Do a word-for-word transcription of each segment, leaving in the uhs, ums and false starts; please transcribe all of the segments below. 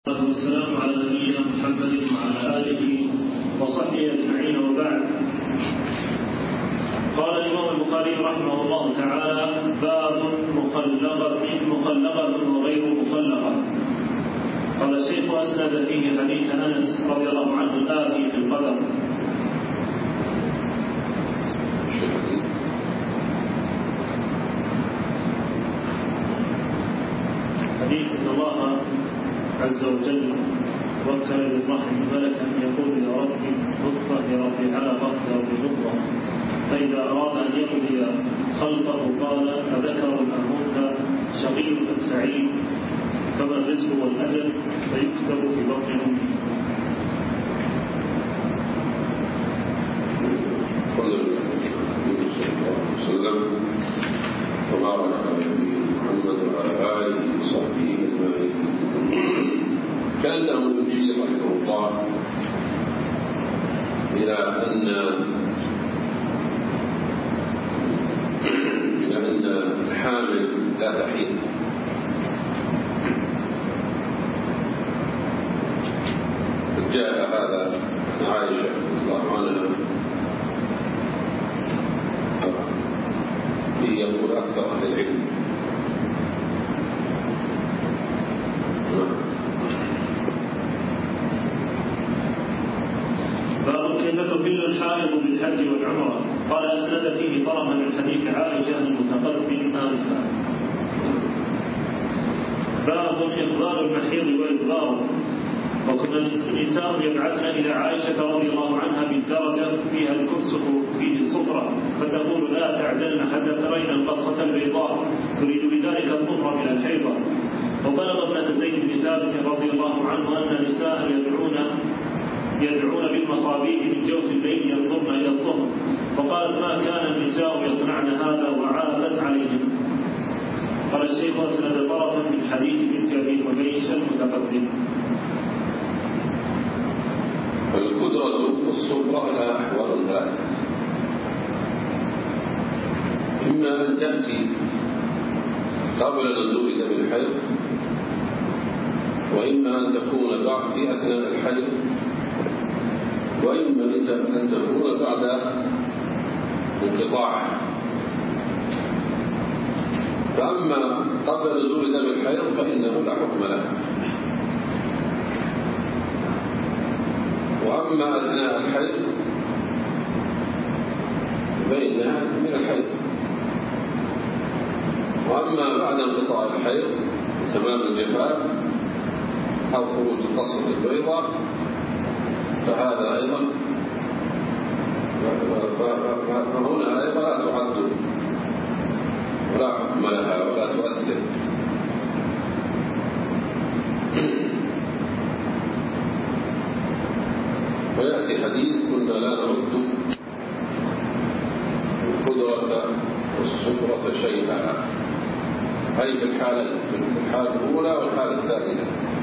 والسلام على نبينا محمد وعلى آله وصحبه أجمعين وبعد. قال الإمام البخاري رحمه الله تعالى: باب مخلقة مخلقة وغير مخلقة. قال الشيخ: أسند فيه حديث أنس رضي الله عنه الآتي في القدر. حديث أن الله عز وجل وكل للرحم ملكا يقول: يا ربي نطفة، يا ربي علقة، يا ربي مضغة. فإذا أراد أن يقضي خلقه قال: أذكر أم أنثى، شقي أم سعيد، فما الرزق والأجل، فيكتب في بطن أمه. صلى الله عليه وسلم وبارك على نبينا محمد وعلى آله وصحبه أجمعين. كأنه يشير رحمه الله إلى أن إلى أن الحامل لا تحيض، جاء هذا عن عائشة رضي الله عنها يقول أكثر أهل العلم. باب كيف تحل الحائض بالحج والعمرة. قال: أسند فيه طرفا من حديث عائشة المتقدم آنفا. باب إخبار المحيض وإخباره. وكنا النساء يبعثن إلى عائشة رضي الله عنها بالدرجة فيها الكبسة فيه الصفرة، فتقول: لا تعجلن حتى ترين القصة البيضاء، تريد بذلك الطهر من الحيضة. وبلغ ابنة زيد بن ثابت رضي الله عنه أن نساء يدعون يدعون بالمصابيح من جوف الليل ينظرن إلى الطهر، فقالت: ما كان النساء يصنعن هذا وعابت عليهم. قال الشيخ: أسند طرفا من حديث بنت أبي حبيش المتقدم. القدرة والصفرة لها أحوال ثلاثة: إما أن تأتي قبل نزول دم الحيض، وإما أن تكون في أثناء الحيض، وإما أن تكون بعد انقطاعه. فأما قبل نزول دم الحيض فإنه لا حكم له، وأما أثناء الحيض فإنها من الحيض، وأما بعد انقطاع الحيض تمام الجفاف أو خروج القصة البيضاء فهذا أيضا فهنا أيضا لا تعد ولا حكم لها ولا تؤثر. ويأتي حديث: كنا لا نرد القدرة والصفرة شيئا، أي في الحالة في الحالة الأولى والحالة الثانية.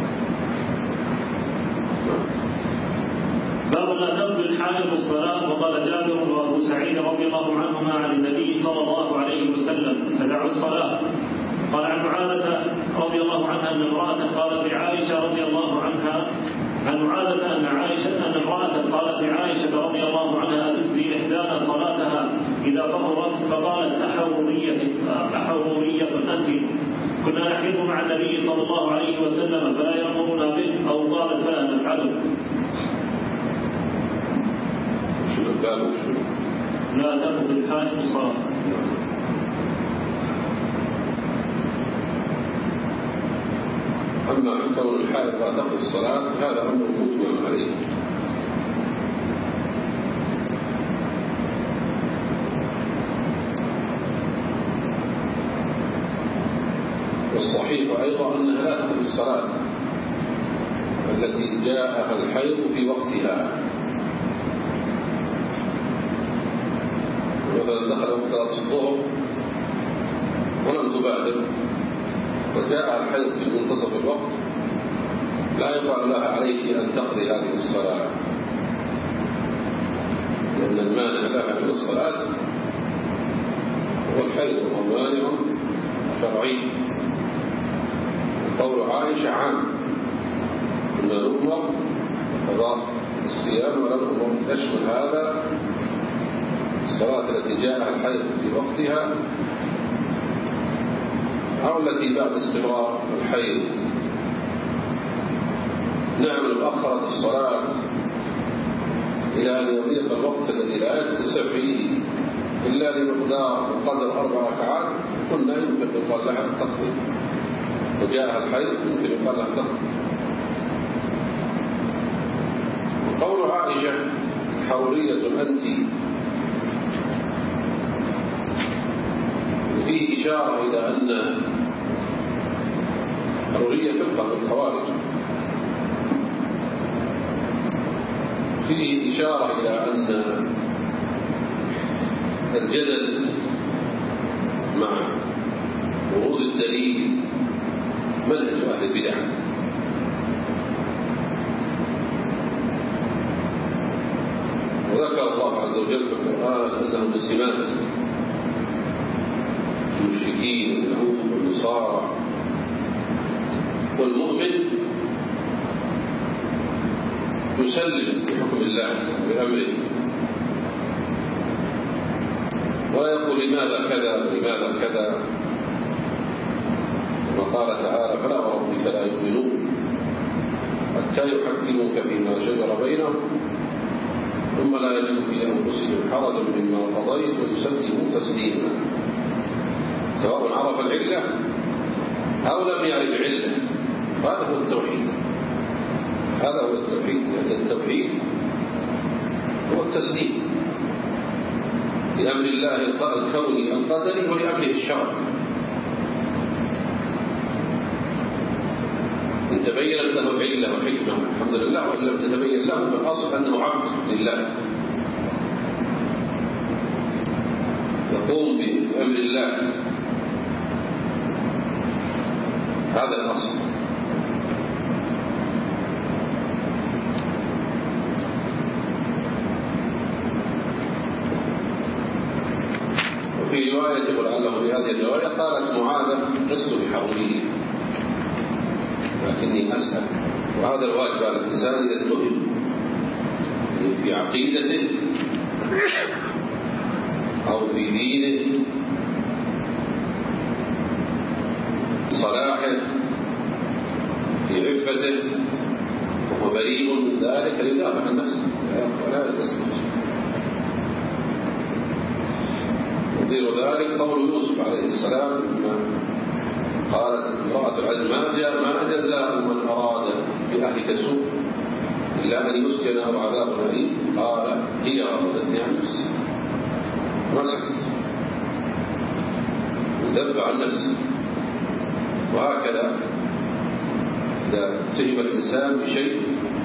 باب لا تقضي الحائض الصلاة. وقال جابر وأبو سعيد رضي الله عنهما عن النبي صلى الله عليه وسلم: تدعوا الصلاة. قال عن معاذة رضي الله عنها أن امرأة قالت لعائشة رضي الله عنها عن معاذة أن عائشة أن امرأة قالت لعائشة رضي الله عنها: أتجزي إحدانا صلاتها إذا طهرت؟ فقالت: أحرورية أحرورية أنت؟ كنا نحيض مع النبي صلى الله عليه وسلم فلا يأمرنا به، أو قالت: فلا نفعله. لا تقضي الحائض الصلاة. أما كون الحائض لا تقضي الصلاة هذا أمر مجمع عليه، والصحيح أيضا أنها لا تقضي الصلاة التي جاءها الحيض في وقتها. مثلا دخل وقت صلاة الظهر ولم تبادر وجاء الحيض في منتصف الوقت، لا يقال لها: عليك أن تقضي هذه الصلاة، لأن المانع لها من الصلاة هو الحيض، وهو مانع شرعي. قول عائشة عام إنما نؤمر قضاء الصيام ولا نؤمر تشمل هذا الصلاة التي جاءها الحيض في وقتها أو التي بعد استمرار الحيض. نعم لو أخرت الصلاة إلى أن يضيق الوقت الذي لا يتسع فيه إلا لمقدار قدر أربع ركعات قلنا يمكن يقال لها التقديم، وجاءها الحيض يمكن يقال لها التقديم. وقول عائشة حرورية أنت فيه إشارة إلى أن حرورية تبقى بالخوارج، فيه إشارة إلى أن الجدل مع ورود الدليل منهج أهل البدع، وذكر الله عز وجل في القرآن أنه من سمات المشركين واليهود والنصارى والمؤمن يسلم بحكم الله بأمره ولا يقول لماذا كذا ولماذا كذا، وقال تعالى فلا وربك لا يؤمنون حتى يحكموك فيما شجر بينهم ثم لا يجدوا في أنفسهم حرجا مما قضيت ويسلموا تسليما، سواء عرف العلة أو لم يعرف علة. هذا هو التوحيد، هذا هو التوحيد، لأن التوحيد هو التسليم لأمر الله الكوني القدري ولأمره الشرعي. إن تبينت له علة وحكمة الحمد لله، وإن لم تتبين له فالأصل أنه عبد لله يقوم بأمر الله، هذا الأصل. وفي رواية ولعله في هذه الرواية قالت معاذة لست بحرورية لكني أسأل، وهذا الواجب على الإنسان إذا اتهم في عقيدته أو في دينه صلاحه في عفته وهو بريء من ذلك يدافع عن نفسه ولا يستسلم. نظير ذلك قول يوسف عليه السلام لما قالت امرأة العزيز ما جزاء من أراد بأهلك سوء إلا أن يسجن أو عذاب أليم، قال هي راودتني عن نفسي، ما سكت ذب عن نفسه. وهكذا إذا اتهم الإنسان بشيء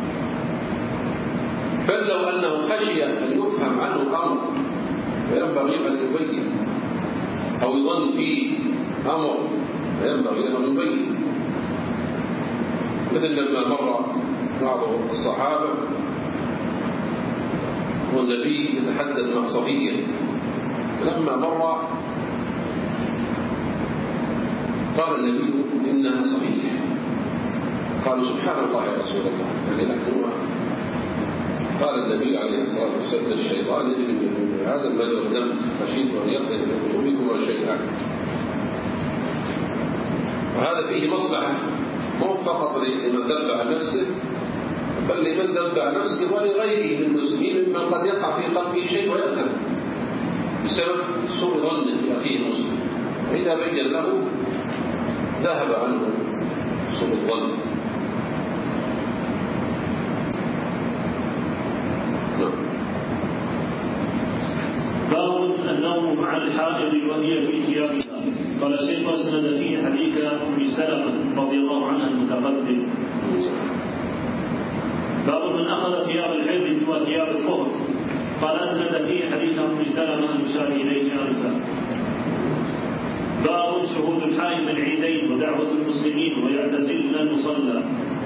بل لو أنه خشي أن يفهم عنه أمر فينبغي أن يبين، أو يظن فيه أمر فينبغي أن يبين. مثل لما مر بعض الصحابة والنبي يتحدث مع صبية، فلما مر قال النبي إنها صبية، قالوا سبحان الله يا رسول الله يعني نحن. قال النبي عليه الصلاة والسلام الشيطان يجري من هذا المجرى دم خشيت أن يقضي في قلوبكم شيئا. وهذا فيه مصلحة مو فقط لمن ذب عن نفسه بل لمن ذب عن نفسه ولغيره من المسلمين ممن قد يقع في قلبه شيء ويأثم بسبب سوء ظن بأخيه المسلم، وإذا بين له ذهب عنه سوء الظن. باب النوم مع الحائض وهي في ثيابها. قال الشيخ واسند فيه حديث ام سلمة رضي الله عنها المتقدم. باب من اخذ ثياب الحيض سوى ثياب الطهر. قال اسند فيه حديث ام سلمة المشار اليه انفا. باب شهود الحائض العيدين ودعوة المسلمين ويعتزلن المصلى.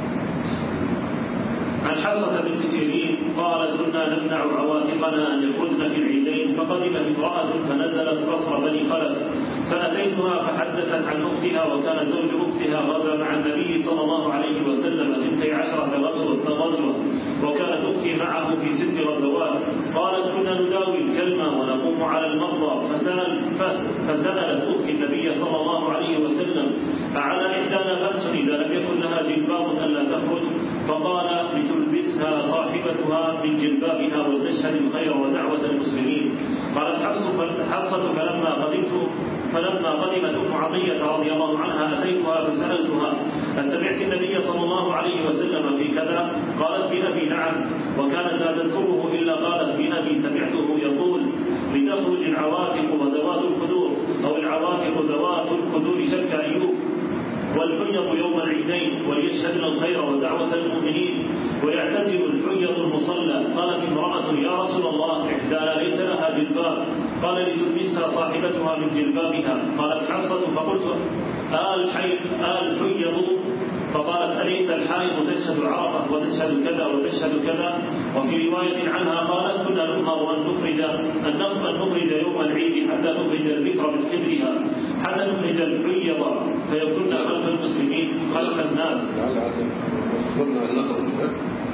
عن حفصة بنت سيرين قالت كنا نمنع عواتقنا أن يخرجن في العيدين، فقدمت امرأة فنزلت قصر بني خلف فأتيتها فحدثت عن أختها، وكان زوج أختها غزا مع النبي صلى الله عليه وسلم اثنتي عشرة غزوة وكانت أختي معه في ست غزوات. قالت كنا نداوي الكلمة ونقوم على المرضى فسأل فسألت أختي النبي صلى الله عليه وسلم أعلى إحدانا بأس إذا لم يكن لها جلباب ألا تخرج؟ فقال لتلبسها صاحبتها من جلبابها وتشهد الخير ودعوة المسلمين. قالت حفصة فلما قدمت فلما قدمت أم عطية رضي الله عنها أتيتها فسألتها هل سمعت النبي صلى الله عليه وسلم في كذا؟ قالت بأبي نعم، وكانت لا تذكره إلا قالت بأبي سمعته يقول لتخرج العواتق وذوات الخدور أو العواتق ذوات الخدور شك أيوب والحيض يوم العيدين وليشهدن الخير ودعوة المؤمنين ويعتزل الحيض المصلى. قالت امرأة يا رسول الله إحدانا ليس لها جلباب. قال لتلبسها صاحبتها من جلبابها. قالت حفصة فقلت آل الحيض؟ فقالت أليس الحائض تشهد عرفة وتشهد كذا وتشهد كذا؟ وفي رواية عنها قالت كنا نؤمر أن نخرج أن نخرج يوم العيد حتى نخرج البكر من حجرها حتى نخرج الحيض فيكون خلف المسلمين خلف الناس. كنا نخرج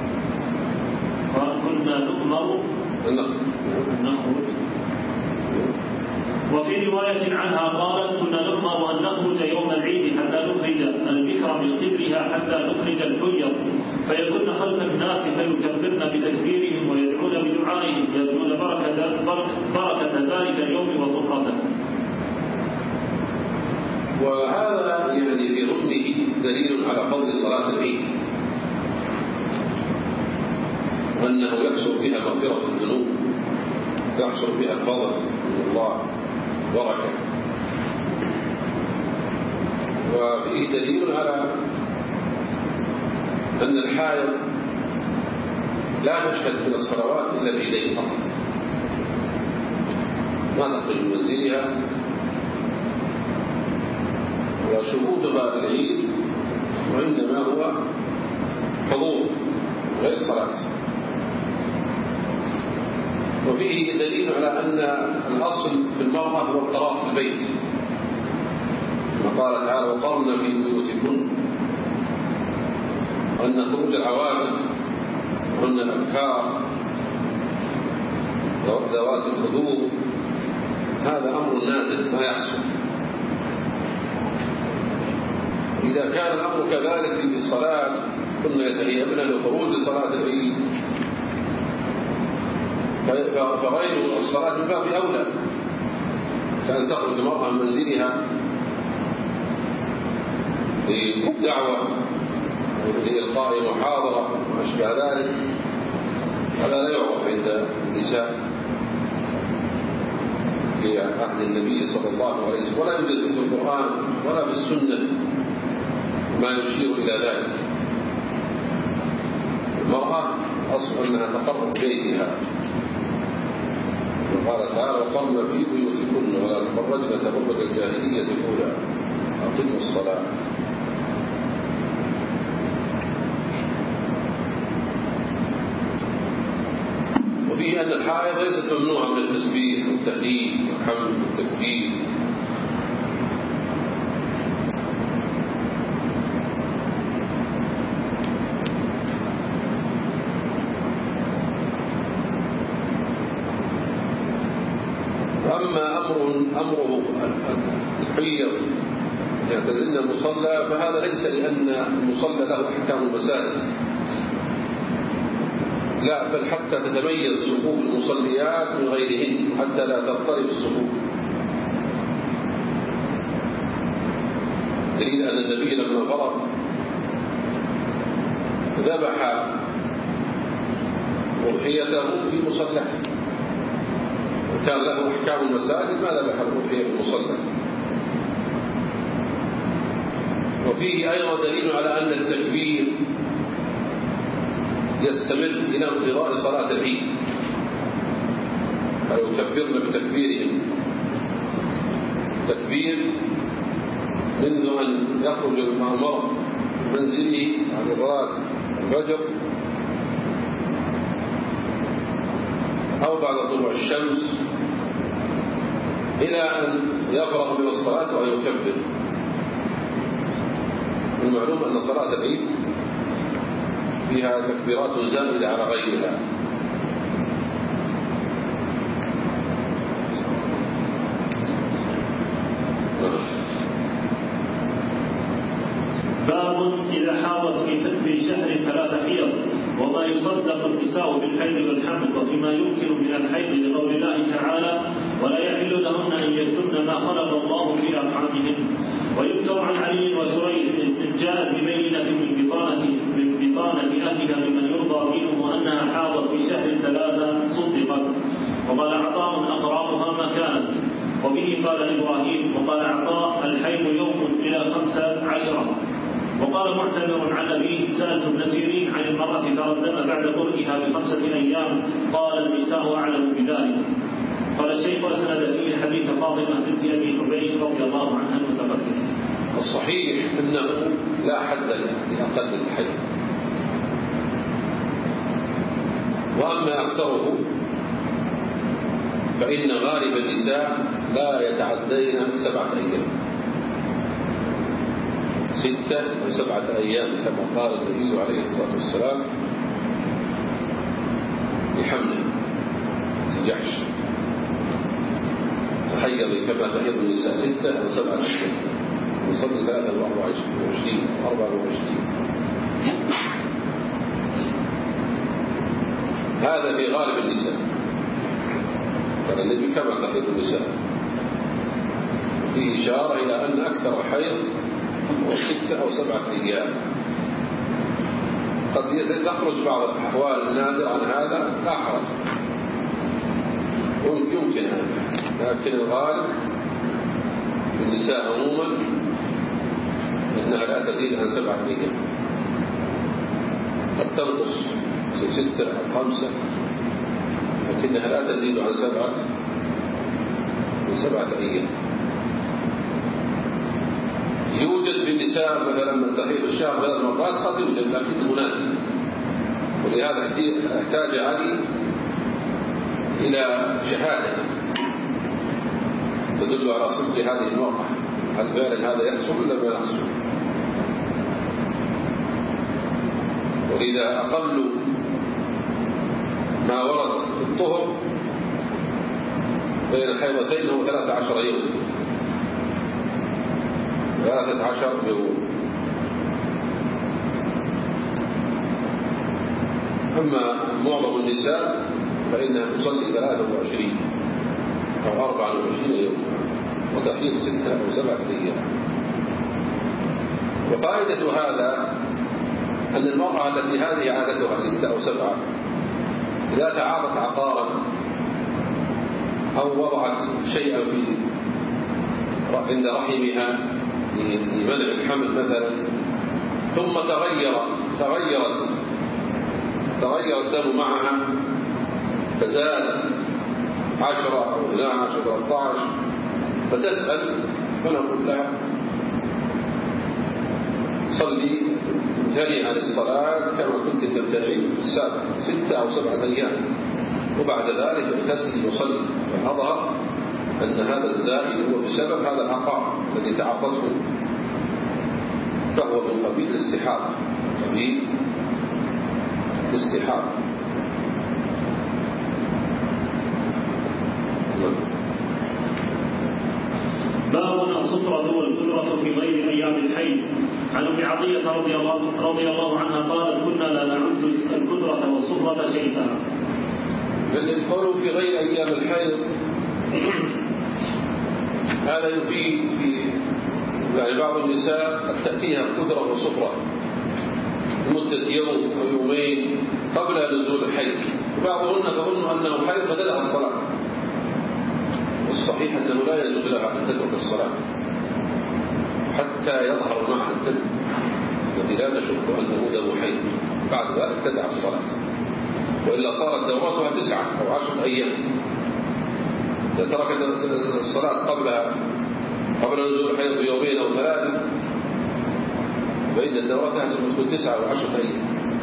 كنا نؤمر أن نخرج. وفي رواية عنها قالت كنا نؤمر أن نخرج يوم العيد حتى نخرج البكر من قبلها حتى نخرج الحيض فيكون خلف الناس فيكبرن بتكبيرهم ويدعون بدعائهم يدعون بركة, بركة ذلك اليوم وطهرته. وهذا يعني في ضمنه دليل على فضل صلاة العيد وأنه يحصل بها مغفرة الذنوب يحصل بها الفضل من الله بركة. وفيه دليل على أن الحائض لا تشهد من الصلوات إلا العيدين فقط ما تخرج من منزلها وشهودها بالعيد وإنما هو حضور غير صلاة. وفيه دليل على أن الأصل في المرأة هو القرار في البيت كما قال تعالى وقرن في بيوتكن وأن خروج العواتق وأن الأبكار ذوات الخدور هذا أمر نادر ما يحصل. إذا كان الأمر كذلك في الصلاة كنا يتهيأن لخروج صلاة العيد فغير الصلاة من باب أولى كأن تخرج المرأة من منزلها للدعوة لإلقاء محاضرة وأشبه ذلك. هذا لا يعرف عند النساء في عهد النبي صلى الله عليه وسلم ولا يوجد في القرآن ولا في السنة ما يشير إلى ذلك. المرأة أصل أنها تقر بيتها وقال تعالى وقرن في بيوتكن ولا تبرجن تبرج الجاهلية الأولى أقيموا الصلاة. وفيه أن الحائض ليست ممنوعة من التسبيح والتهليل والحمد والتكبير. أما أمر أمره الحيض يعتزلن المصلى فهذا ليس لأن المصلى له أحكام المساجد لا بل حتى تتميز صفوف المصليات من غيرهن حتى لا تضطرب الصفوف. دليل أن النبي لما فرغ ذبح أضحيته في مصلاه وكان له أحكام المساجد ما ذبح الأضحية في المصلى. وفيه أيضا دليل على أن التكبير يستمر إلى انقضاء صلاة العيد أو يكبرن بتكبيرهم تكبير منذ أن يخرج المرء منزله عن صلاة الفجر أو بعد طلوع الشمس إلى أن يفرغ من الصلاة ويكبر. المعلوم أن صلاة العيد فيها تكبيرات زائدة على غيرها. باب إذا حاضت في شهر ثلاث حيض وما يصدق النساء بالحيض والحمل وفيما يمكن من الحيض لقول الله تعالى ولا يحل لهن أن يكتمن ما خلق الله في أرحامهن. ويذكر عن علي وسريج إن جاءت ببينة من بطانة من بطانة أهلها ممن يرضى دينه أنها حاضت في شهر ثلاثة صدقت. وقال عطاء أقرارها ما كانت وبه قال إبراهيم. وقال عطاء الحيض يوم إلى خمسة عشرة. وقال معتمر عن أبيه سألت ابن سيرين عن المرأة تردم بعد قرئها بخمسة أيام قال النساء أعلم بذلك. قال الشيخ وسند فيه حديث فاطمة بنت أبي حبيش رضي الله عنها المتقدم. الصحيح أنه لا حد لأقل الحيض، وأما أكثره فإن غالب النساء لا يتعدين سبعة أيام، ستة وسبعة أيام كما قال النبي عليه الصلاة والسلام لحمله في جحش تحيض كما تحيض النساء ستة أو سبعة أيام وصلي ثلاثة وأربعة وعشرين أربعة وعشرين. هذا في غالب النساء، قال النبي كما تحيض النساء. فيه إشارة إلى أن أكثر الحيض هو ستة أو سبعة أيام. قد تخرج بعض الأحوال النادرة عن هذا لا حرج، يمكن هذا، لكن الغالب النساء عموما أنها لا تزيد عن سبعة أيام، قد تنقص ستة أو خمسة لكنها لا تزيد عن سبعة من سبعة أيام. يوجد في النساء مثلا من تحيض الشهر ثلاث مرات قد يوجد لكن هناك، ولهذا احتاج علي إلى شهادة تدل على صدق هذه المرأة، هل فعلا هذا يحصل ولا ما يحصل. ولذا أقل ما ورد في الطهر بين الحيضتين هو ثلاثة عشر يوم، ثلاثة عشر يوم. أما معظم النساء فإنها تصلي ثلاثة وعشرين أو أربعة وعشرين يوم وتحيض ستة أو سبعة أيام. وفائدة هذا أن المرأة التي هذه عادتها ستة أو سبعة إذا تعاطت عقارا أو وضعت شيئا في عند رحمها لمنع الحمل مثلا ثم تغير تغيرت تغير الدم معها فزاد عشرة أو اثنا عشر أو ثلاثة عشر فتسأل فنقول لها صلي امتنعي عن الصلاة كما كنت تمتنعين في السابق ستة أو سبعة أيام وبعد ذلك اغتسلي وصلي. فأظهر أن هذا الزائد هو بسبب هذا العقار الذي تعاطته، فهو من قبيل الاستحاضة قبيل الاستحاضة. باب الصفرة والقدرة في غير أيام الحيض. عن أم عطية رضي الله, رضي الله عنها قالت كنا لا نعد القدرة والصفرة شيئا. القول في غير أيام الحيض هذا يفيد في يعني بعض النساء قد تأتيها القدرة والصفرة لمدة يوم أو يومين قبل نزول الحيض، وبعضهن تظن أنه حيض فتدع الصلاة، والصحيح أنه لا يجوز لها أن تترك الصلاة حتى يظهر معها الدم الذي لا تشك أنه دم حيض، بعد ذلك تدع الصلاة، وإلا صارت دوراتها تسعة أو عشرة أيام. إذا تركت الصلاة قبلها قبل نزول الحيض بيومين أو ثلاثة فإن الدورات تكون تسعة أو عشرة أيام.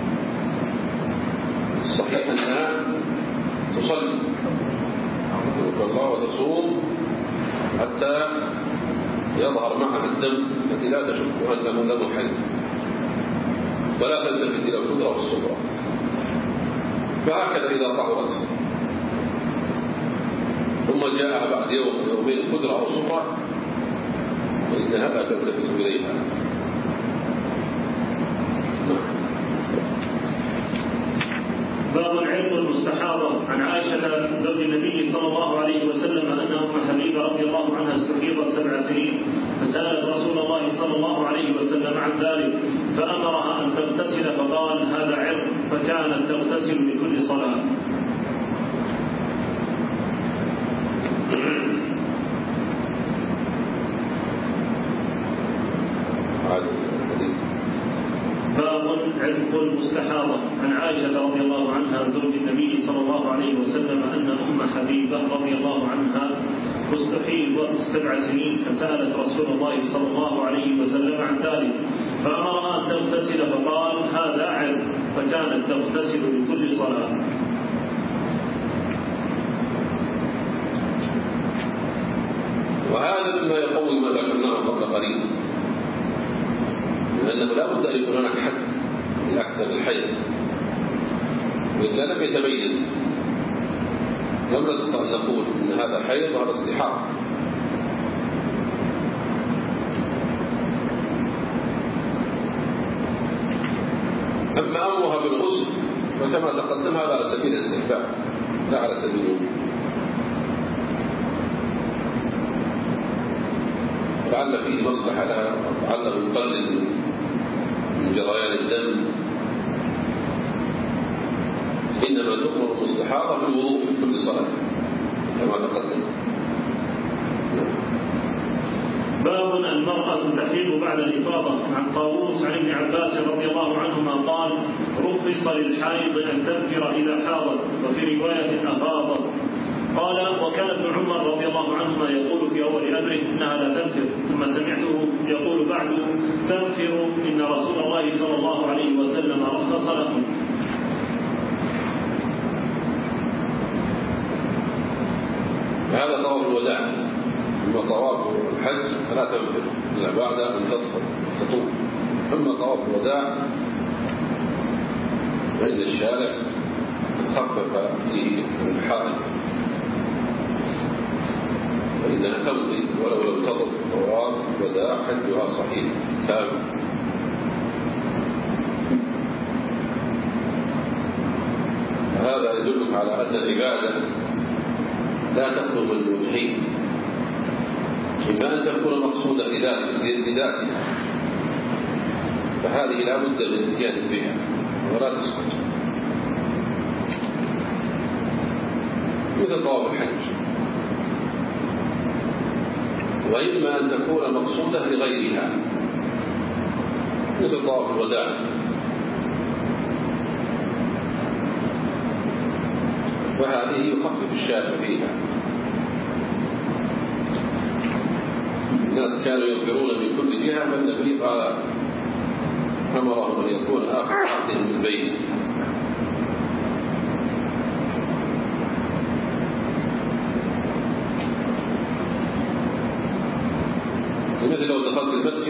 الصحيح أنها تصلي الله وتصوم حتى يظهر معها الدم الذي لا تشك أنه دم حيض. ولا تلتفت إلى القدرة والصغرى. فهكذا إذا طهرت ثم جاءها بعد يوم يومين قدرة أو صغرى فإنها لا تلتفت إليها. باب العلم المستحاضة. عن عائشة زوج النبي صلى الله عليه وسلم أن أم حبيبة رضي الله عنها استحيضت سبع سنين فسألت رسول الله صلى الله عليه وسلم عن ذلك فأمرها أن تغتسل فقال هذا عرق فكانت تغتسل لكل صلاة. باب عتق المستحاضة. عن عائشة رضي الله عنها زوج النبي صلى الله عليه وسلم أن أم حبيبة رضي الله عنها استحيضت سبع سنين فسألت رسول الله صلى الله عليه وسلم عن ذلك فأمرها أن تغتسل فقال هذا عرق فكانت تغتسل لكل صلاة. وهذا مما يقوي ما ذكرناه قبل قليل، لأنه لا بد أن يكون هناك حد لأكثر الحيض وإلا لم يتميز، لم نستطع أن نقول أن هذا حيض وهذا استحاضة. أما أمرها بالغسل فكما تقدم هذا على سبيل الاستحباب لا على سبيل الوجوب، لعل فيه مصلحة لها لعله يقلل من جريان الدم، إنما تؤمر المستحاضة بالوضوء في كل صلاة كما تقدم. باب المرأة تحيض بعد الإفاضة. عن طاووس عن ابن عباس رضي الله عنهما قال رخص للحائض أن تبكر إذا حاضت وفي رواية أفاضت. قال وكان ابن عمر رضي الله عنهما يقول في أول أمره إنها لا تنفر، ثم سمعته يقول بعد تنفر إن رسول الله صلى الله عليه وسلم رخص لكم. هذا طواف الوداع، أما طواف الحج فلا تنفر إلا بعد أن تدخل تطوف. أما طواف الوداع فإن الشارع خفف فيه من الحائض فإنها تمضي ولو لم تطف طواف وداع حجها صحيح تام. هذا يدلك على أن العبادة لا تخلو من وجهين، إما أن تكون مقصودة لذاتها فهذه لا بد من الاتيان بها ولا تسقط، مثل طواف الحج، وإما أن تكون مقصودة لغيرها مثل طواف الوداع. وهذه يخفف الشارع فيها. الناس كانوا ينفرون من كل جهة فالنبي قال أمرهم أن يكون آخر عهدهم بالبيت. مثل لو دخلت المسجد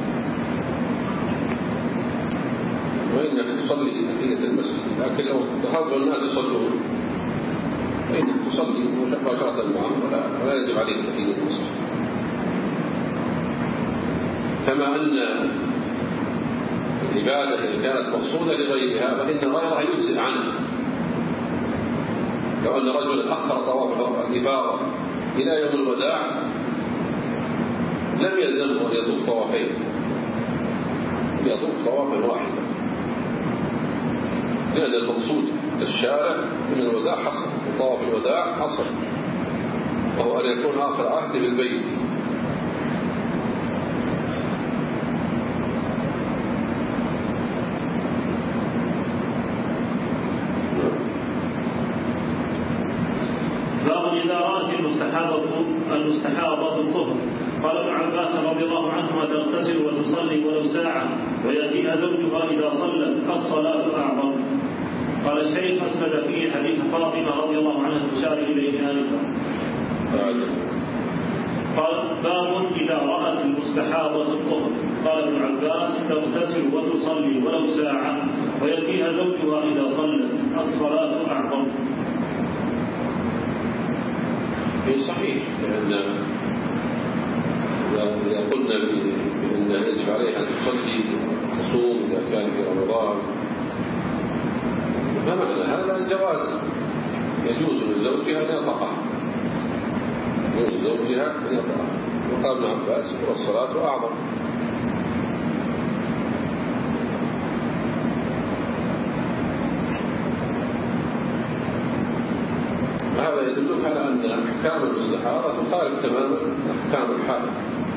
وإنك تصلي تحية المسجد، لكن لو دخلت والناس يصلون فإنك تصلي مباشرة معهم ولا, ولا يجب عليك تحية المسجد. كما أن العبادة إن كانت مقصودة لغيرها فإن غيرها يجزئ عنها. لو أن رجلا أخر طواف الإفاضة إلى يوم الوداع لم يلزمه أن يطوف طوافين، يطوف طوافا واحدا، لأن المقصود الشارع من الوداع حصل، وطواف الوداع حصل، وهو أن يكون آخر عهد بالبيت. باب إذا رأت المستحاضة الطهر. قال ابن عباس رضي الله عنهما تغتسل وتصلي ولو ساعة ويأتيها زوجها إذا صلت الصلاة أعظم. قال الشيخ أسند فيه حديث فاطمة رضي الله عنها تشار إليه آنفا. قال باب إذا رأت المستحاضة الطهر. قال ابن عباس تغتسل وتصلي ولو ساعة ويأتيها زوجها إذا صلت، الصلاة أعظم. في صحيح، لأن إذا قلنا بأن يجب عليها أن تصلي تصوم إذا كان في رمضان، فمعنى هذا جواز، يجوز لزوجها أن يطأها، يجوز لزوجها أن يطأها. وقال ابن عباس والصلاة أعظم. هذا يدلك على أن أحكام المستحاضة تخالف تماما أحكام الحائض.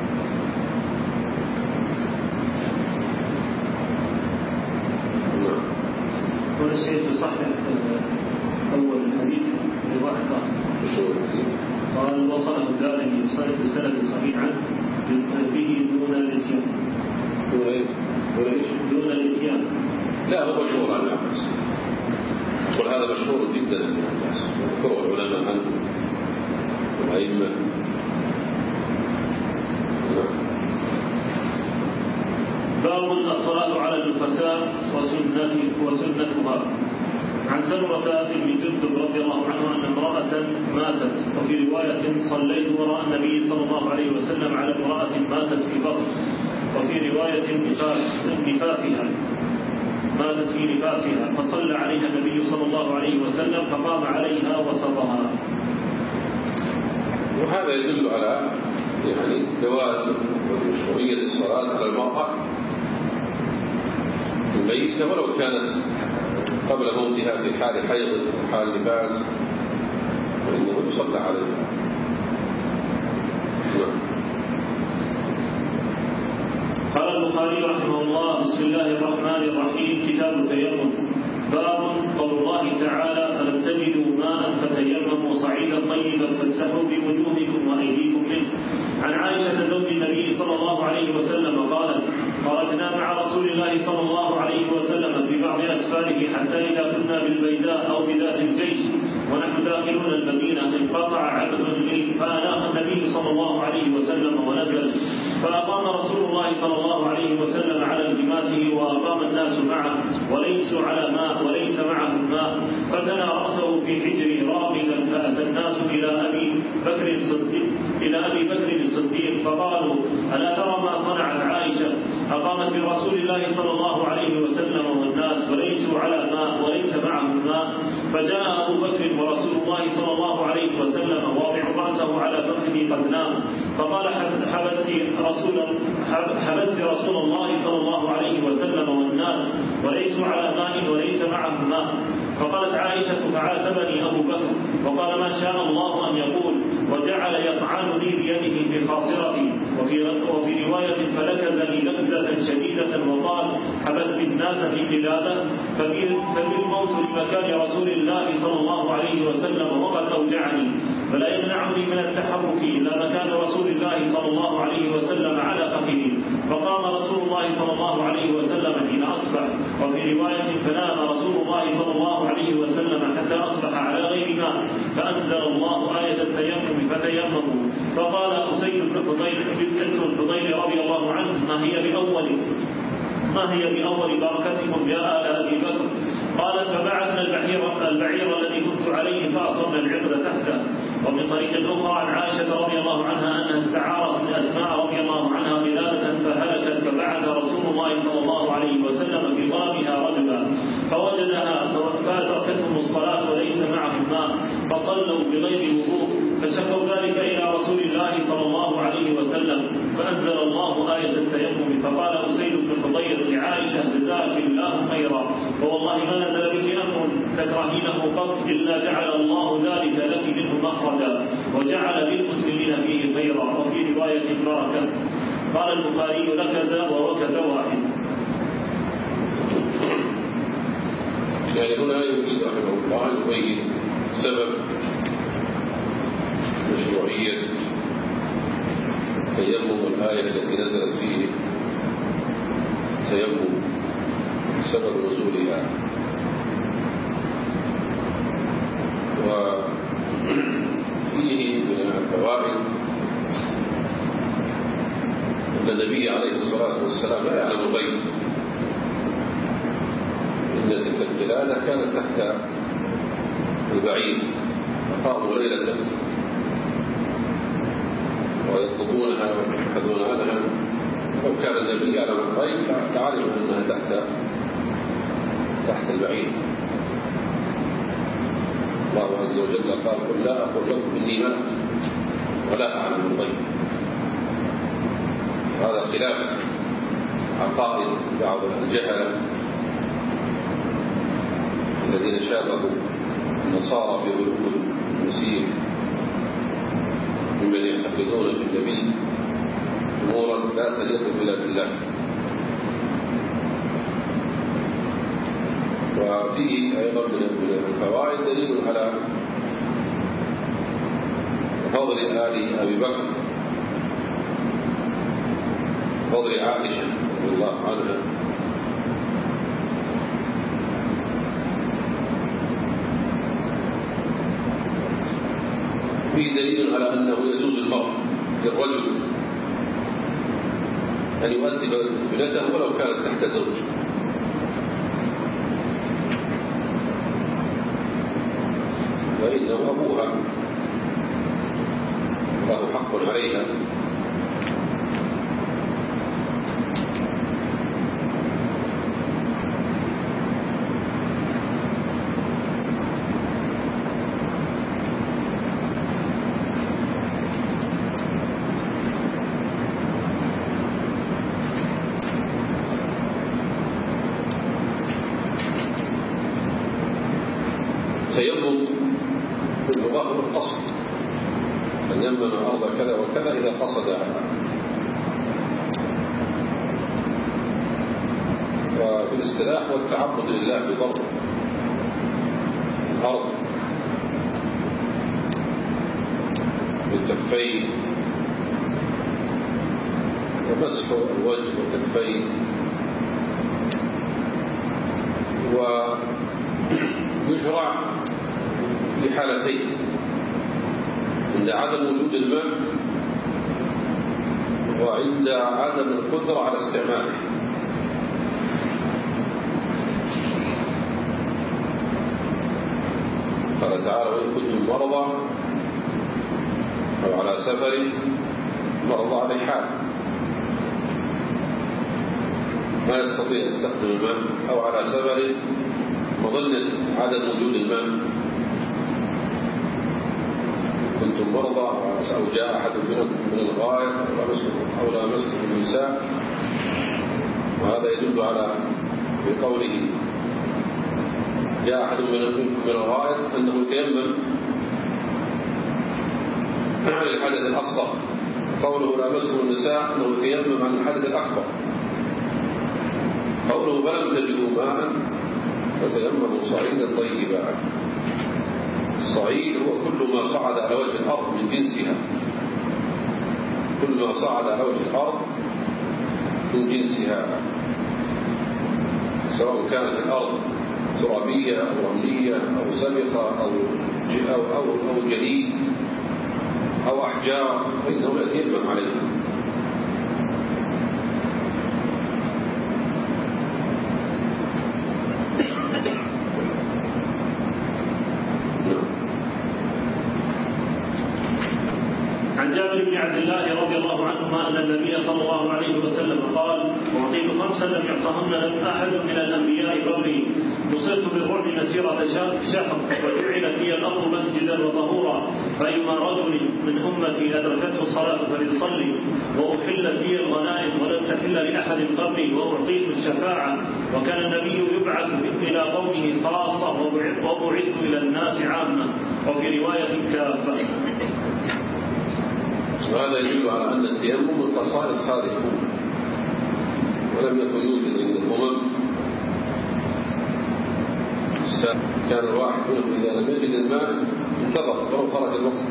هذا الشيء يصحح أول الحديث لواحد آخر. قال وصله الدارمي بسند صحيح عنه به دون الاتيان. دون الاتيان. لا، هو مشهور عن العباس، وهذا مشهور جدا عن العباس، يذكره العلماء عنه والأئمة. باب الصلاة على النفساء وسنتها. عن سمرة بن جندب رضي الله عنه أن امرأة ماتت، وفي رواية صليت وراء النبي صلى الله عليه وسلم على امرأة ماتت في بطن، وفي رواية نفاسها ماتت في نفاسها، فصلى عليها النبي صلى الله عليه وسلم فقام عليها وسطها. وهذا يدل على يعني جواز ومشروعية الصلاة على المرأة الميتة ولو كانت قبل موتها في حال حيض وحال نفاس، فإنه يصلى عليها. قال البخاري رحمه الله: بسم الله الرحمن الرحيم. كتاب التيمم. باب قول الله تعالى: فلم تجدوا ماء فتيمموا صعيدا طيبا فامسحوا بوجوهكم وايديكم منه. عن عائشة زوج النبي صلى الله عليه وسلم قالت: خرجنا مع رسول الله صلى الله عليه وسلم في بعض اسفاره حتى اذا كنا بالبيداء او بذات الجيش ونحن داخلون المدينه انقطع عبد لي فاناخ النبي صلى الله عليه وسلم ونزل، فاقام رسول الله صلى الله عليه وسلم على التماسه واقام الناس معه وليسوا على ماء وليس معهم ماء، فثنى راسه في حجر راقدا، فاتى الناس الى ابي بكر الصديق الى ابي بكر الصديق فقالوا: الا ترى ما صنعت عائشه؟ اقامت برسول الله صلى الله عليه وسلم والناس وليسوا على ماء وليس معهم ماء. فجاء ابو بكر ورسول الله صلى الله عليه وسلم واضع راسه على فخذه قد نام، فقال: حبست رسول حبست رسول الله صلى الله عليه وسلم والناس وليسوا على ماء وليس معهم ماء. فقالت عائشة: فعاتبني أبو بكر وقال: ما شاء الله أن يقول، وجعل يطعنني بيده في خاصرتي. وفي, وفي رواية: فلكذني لكزة شديدة وقال: حبست الناس في قلابة فبالموت لمكان رسول الله صلى الله عليه وسلم وقد أوجعني، فلا يمنعني من التحرك إلا مكان رسول الله صلى الله عليه وسلم على فخذه. فقام رسول الله صلى الله عليه وسلم حين أصبح. وفي رواية: فنام رسول الله صلى الله عليه وسلم حتى أصبح على غير ماء، فأنزل الله آية التيمم فتيمموا. فقال أسيد بن حضير الحضير رضي الله عنه: ما هي بأول ما هي بأول بركتكم يا آل أبي بكر؟ قالت: فبعثنا البعير, البعير الذي كنت عليه فأصبنا العقد تحته. ومن طريق أخرى عن عائشة رضي الله عنها أنها استعارت من أسماء رضي الله عنها قلادة فهلكت، فبعث رسول الله صلى الله عليه وسلم في طلبها رجلا فوجدها فأدركتهم الصلاة وليس معهم ماء فصلوا بغير وضوء، فشكوا ذلك إلى رسول الله صلى الله عليه وسلم، فأنزل الله آية التيمم. فقال أسيد بن حضير لعائشة: جزاك الله خيرا، فوالله ما نزل بك أمر تكرهينه قط إلا جعل الله ذلك لك منه مخرجا وجعل للمسلمين فيه خيرا. وفي رواية: بركة. قال البخاري: لكز ووكز واحد. يعني هنا يريد رحمه الله أن يبين سبب مشروعية تيمم الآية التي نزلت فيه تيمم سبب نزولها. وفيه من الفوائد والسلام لا يعلم الغيب، إن تلك القلادة كانت تحت البعير فقاموا ليلة ويطلبونها ويبحثون عنها، لو كان النبي يعلم الغيب لعلم أنها تحت تحت البعير. الله عز وجل قال: قل لا أقول لكم إني ملك ولا أعلم الغيب. هذا خلاف عقائد بعض الجهلة الذين شابهوا النصارى في غلو المسيح ممن يعتقدون بالنبي أمورا لا تليق إلا بالله. وفيه أيضا من الفوائد دليل على فضل آل أبي بكر، فضل عائشة رضي الله عنها، فيه دليل على أنه يجوز المرء للرجل أن يؤدب ابنته ولو كانت تحت زوج، فإنه أبوها له حق عليها. تيمم باللغة القصد، أن يمن أرض كذا وكذا إذا قصدها. وفي الاصطلاح والتعبد لله بضرب الأرض بالكفين ومسح الوجه والكفين، ويشرع في حالتين: عند عدم وجود الماء وعند عدم القدرة على استعماله. قال تعالى: وإن كنتم مرضى أو على سفر، مرضى على حال ما يستطيع يستخدم الماء، أو على سفر مظنة عدم وجود الماء، كنتم مرضى أو جاء أحد منكم من الغائط أو لامستم النساء. وهذا يدل على بقوله جاء أحد منكم من الغائط أنه يتيمم عن الحدث الأصغر، قوله لامستم النساء أنه يتيمم عن الحدث الأكبر. قوله فلم تجدوا ماء فتيمموا صعيدا طيبا. الصعيد هو كل ما صعد على وجه الأرض من جنسها، كل ما صعد على وجه الأرض من جنسها، سواء كانت الأرض ترابية أو رملية أو سبخة أو أو أو, أو جليد أو أحجار، فإنه يتيمم عليها. عن جابر بن عبد الله رضي الله عنهما أن النبي صلى الله عليه وسلم قال: أعطيت خمسا لم يعطهن أحد من الأنبياء قبلي، نصرت بالرعب مسيرة شهر، وجعلت لي الأرض مسجدا وطهورا، فأيما رجل من أمتي أدركته الصلاة فليصلي، وأحلت لي الغنائم ولم تحل لأحد قبلي، وأعطيت الشفاعة، وكان النبي يبعث إلى قومه خاصة وبعثت إلى الناس عامة، وفي رواية كافة. وهذا يدل على أن التيمم من خصائص هذه الأمة، ولم يكن يوجد عند الأمم. كان الواحد منهم إذا لم يجد الماء انتظر ولو خرج الوقت،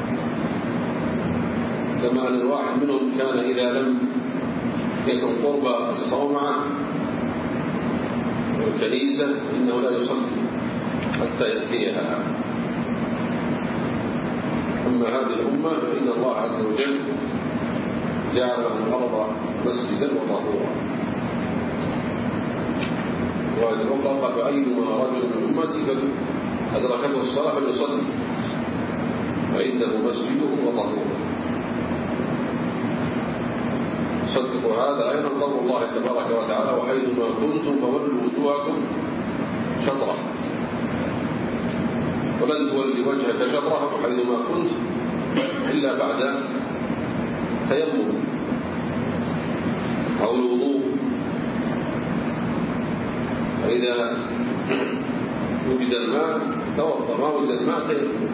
كما أن الواحد منهم كان إذا لم يكن قرب الصومعة والكنيسة إنه لا يصلي حتى يأتيها. أما هذه الأمة فإن الله عز وجل جعل الأرض مسجدا وطهورا. رواية أخرى قال فأيما رجل من أمتي أدركته الصلاة فليصلي فإنه مسجده وطهوره. صدق هذا أيضا قول الله تبارك وتعالى وحيثما كنتم فولوا وجوهكم شطرة، ولن تولي وجهك شطرة حيثما كنت إلا بعد تيمم أو الوضوء. فإذا وجد الماء توضأ، ما وجد الماء تيمم.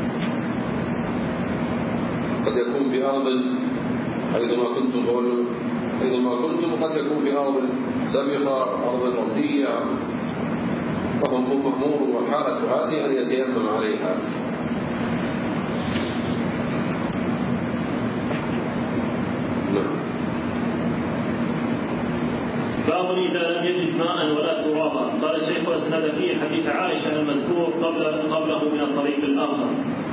قد يكون بأرض حيثما كنتم فولوا حيثما كنتم، قد يكون بأرض سابقة أرض أرضية فهم مأمور، والحالة هذه أن يتيمم عليها. باب إذا لم يجد ماء ولا ترابا. قال الشيخ أسند فيه حديث عائشة المذكور قبل قبله من الطريق الآخر.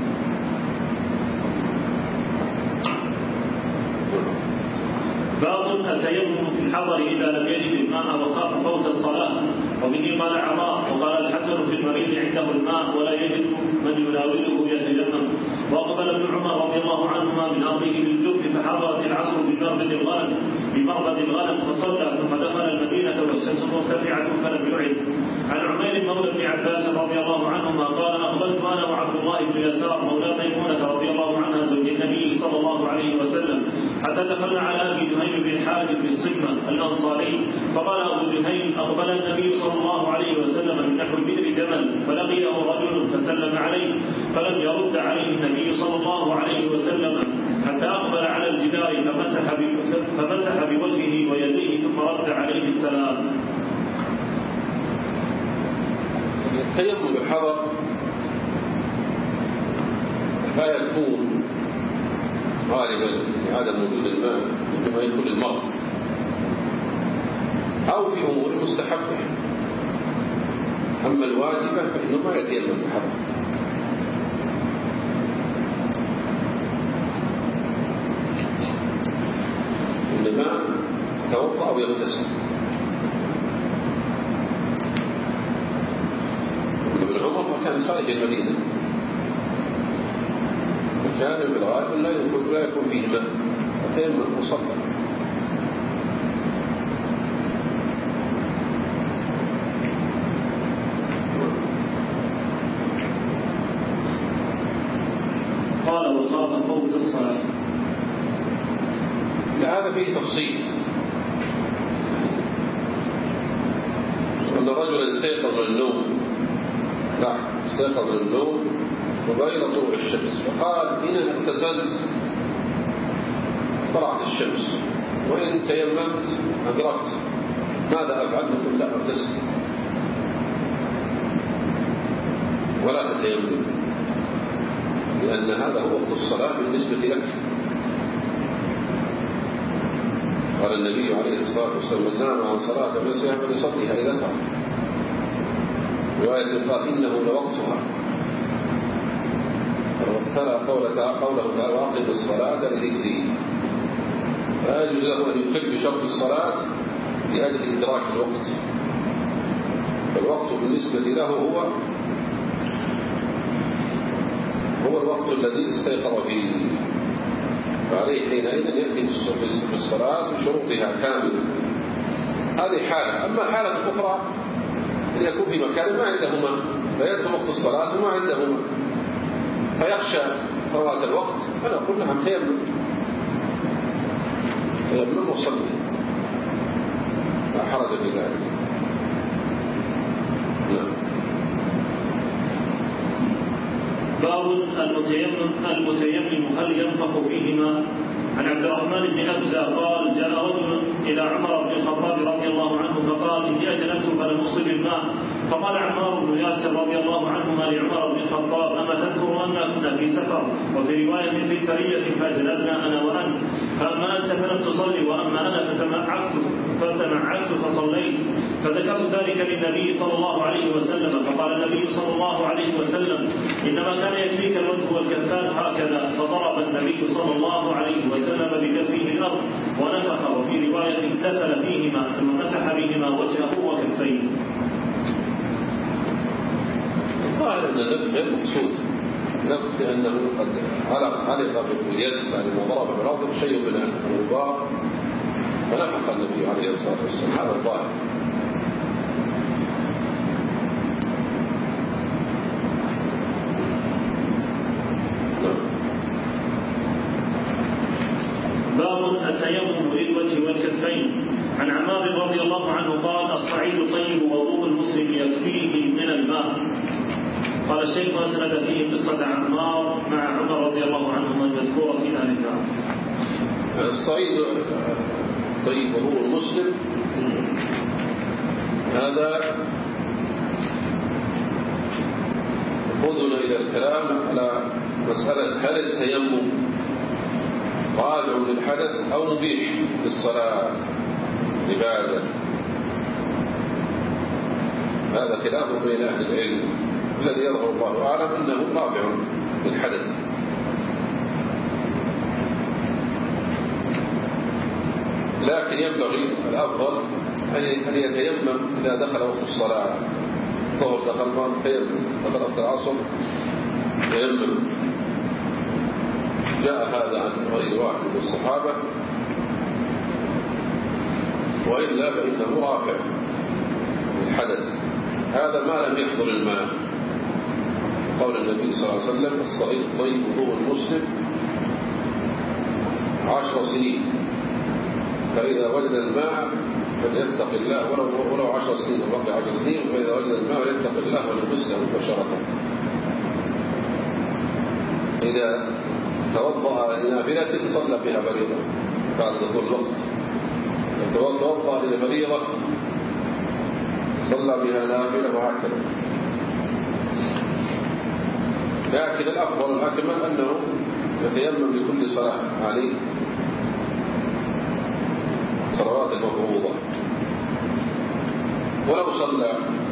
باب التيمم في الحضر إذا لم يجد الماء وخاف فوت الصلاة. وبه قال عطاء وقال الحسن في المريض عنده الماء ولا يجد من يناوله يتيمم. وأقبل ابن عمر رضي الله عنهما من أرضه بالجوف فحضرت العصر بمربد الغنم بمربد الغنم فصلى ثم دخل المدينة والشمس مرتفعة فلم يعد. عن عمير مولى بن عباس رضي الله عنهما قال أقبلت أنا وعبد الله بن يسار مولى ميمونة رضي الله عنها زوج النبي صلى الله عليه وسلم حتى دخلنا على أبي جهيم بن الحارث بن الصدمة الأنصاري فقال أبو جهيم أقبل النبي صلى الله عليه وسلم من نحو بئر جمل فلقيه رجل فسلم عليه فلم يرد عليه النبي صلى الله عليه وسلم حتى أقبل على الجدار فمسح فمسح بوجهه ويديه ثم رد عليه السلام. التيمم بالحضر لا يكون غالبا لعدم وجود الماء عندما يدخل المرء أو في أمور مستحبة. أما الواجبة فإنه ما يتيمم بالحضر. إنما يتوضأ أو يغتسل. ابن عمر فكان خارج المدينة وكان في الغالب لا يكون لا يكون فيه ماء فتيمم وصلى. قال وخاف فوت الصلاة. هذا فيه تفصيل. أن رجلا استيقظ من النوم لا استيقظ من النوم وبين طلوع الشمس فقال إن اغتسلت طلعت الشمس وإن تيممت أدركت ماذا أفعل؟ قلت لا اغتسل ولا تتيمم لأن هذا هو وقت الصلاة بالنسبة لك. قال النبي عليه الصلاة والسلام من نام عن صلاة فنسيها فليصليها إذا ترك. رواية قال إنه لوقتها. وابتلى قوله تعالى وأقم الصلاة لذكري. لا يجوز له أن يخل بشرط الصلاة لأجل إدراك الوقت. فالوقت بالنسبة له هو هو الوقت الذي استيقظ فيه، فعليه حينئذ يأتي بالصلاة بشروطها كاملة. هذه حالة. أما حالة أخرى أن يكون في مكان ما عنده ماء فيدخل وقت الصلاة وما عنده ماء فيخشى فوات الوقت فنقول نعم تيمم تيمم وصلي لا حرج في ذلك. نعم. باب المتيمم المتيمم هل ينفخ فيهما. عن عبد الرحمن بن أبزة قال جاء رجل إلى عمر بن الخطاب رضي الله عنه فقال إني أجنبت فلم أصب الماء. فقال عمار بن ياسر رضي الله عنهما لعمر بن الخطاب أما تذكر أننا كنا في سفر وفي رواية في سرية فأجنبنا أنا وأنت فأما أنت فلم تصلي وأما أنا فتمعكت فتمعكت فصليت. فذكرت ذلك للنبي صلى الله عليه وسلم فقال وقال النبي صلى الله عليه وسلم إنما كان يكفيك الوجه والكفان هكذا، فضرب النبي صلى الله عليه وسلم بكفه الأرض ونفخ، وفي رواية اغتسل فيهما ثم مسح بهما وجهه وكفيه. قال أن النفخ غير مقصود، نفخ لأنه قد علق باليد بعد ما ضرب بالأرض شيء من الغبار فنفخ النبي عليه الصلاة والسلام، هذا الظاهر. باب التيمم للوجه والكفين. عن عمار رضي الله عنه قال الصعيد طيب ووضوء المسلم يكفيه من الماء. قال الشيخ واسند فيه قصة عمار مع عمر رضي الله عنهما المذكورة في أهل النار. الصعيد طيب وضوء المسلم هذا يقودنا إلى الكلام على مسألة هل التيمم راجع للحدث أو مبيح للصلاة عبادة. هذا خلاف بين أهل العلم، الذي يظهر الله أعلم أنه راجع للحدث. لكن ينبغي الأفضل أن يتيمم إذا دخل وقت الصلاة. الظهر دخل ما تيمم، دخل وقت العصر تيمم. جاء هذا عن غير واحد من الصحابة، وإلا فإنه رافع الحدث. هذا ما لم يحضر الماء. قول النبي صلى الله عليه وسلم الصعيد طيب وضوء المسلم عشر سنين، فإذا وجد الماء فليتق الله ولو ولو عشر سنين وبقي عشر سنين، فإذا وجد الماء فليتق الله وليغسله مباشرة. إذا توضأ لنافلة صلى بها فريضة بعد دخول الوقت، توضأ للفريضة صلى بها نافلة وهكذا. لكن الأفضل الأكمل أنه يتيمم لكل صلاة عليه صلوات المفروضة، ولو صلى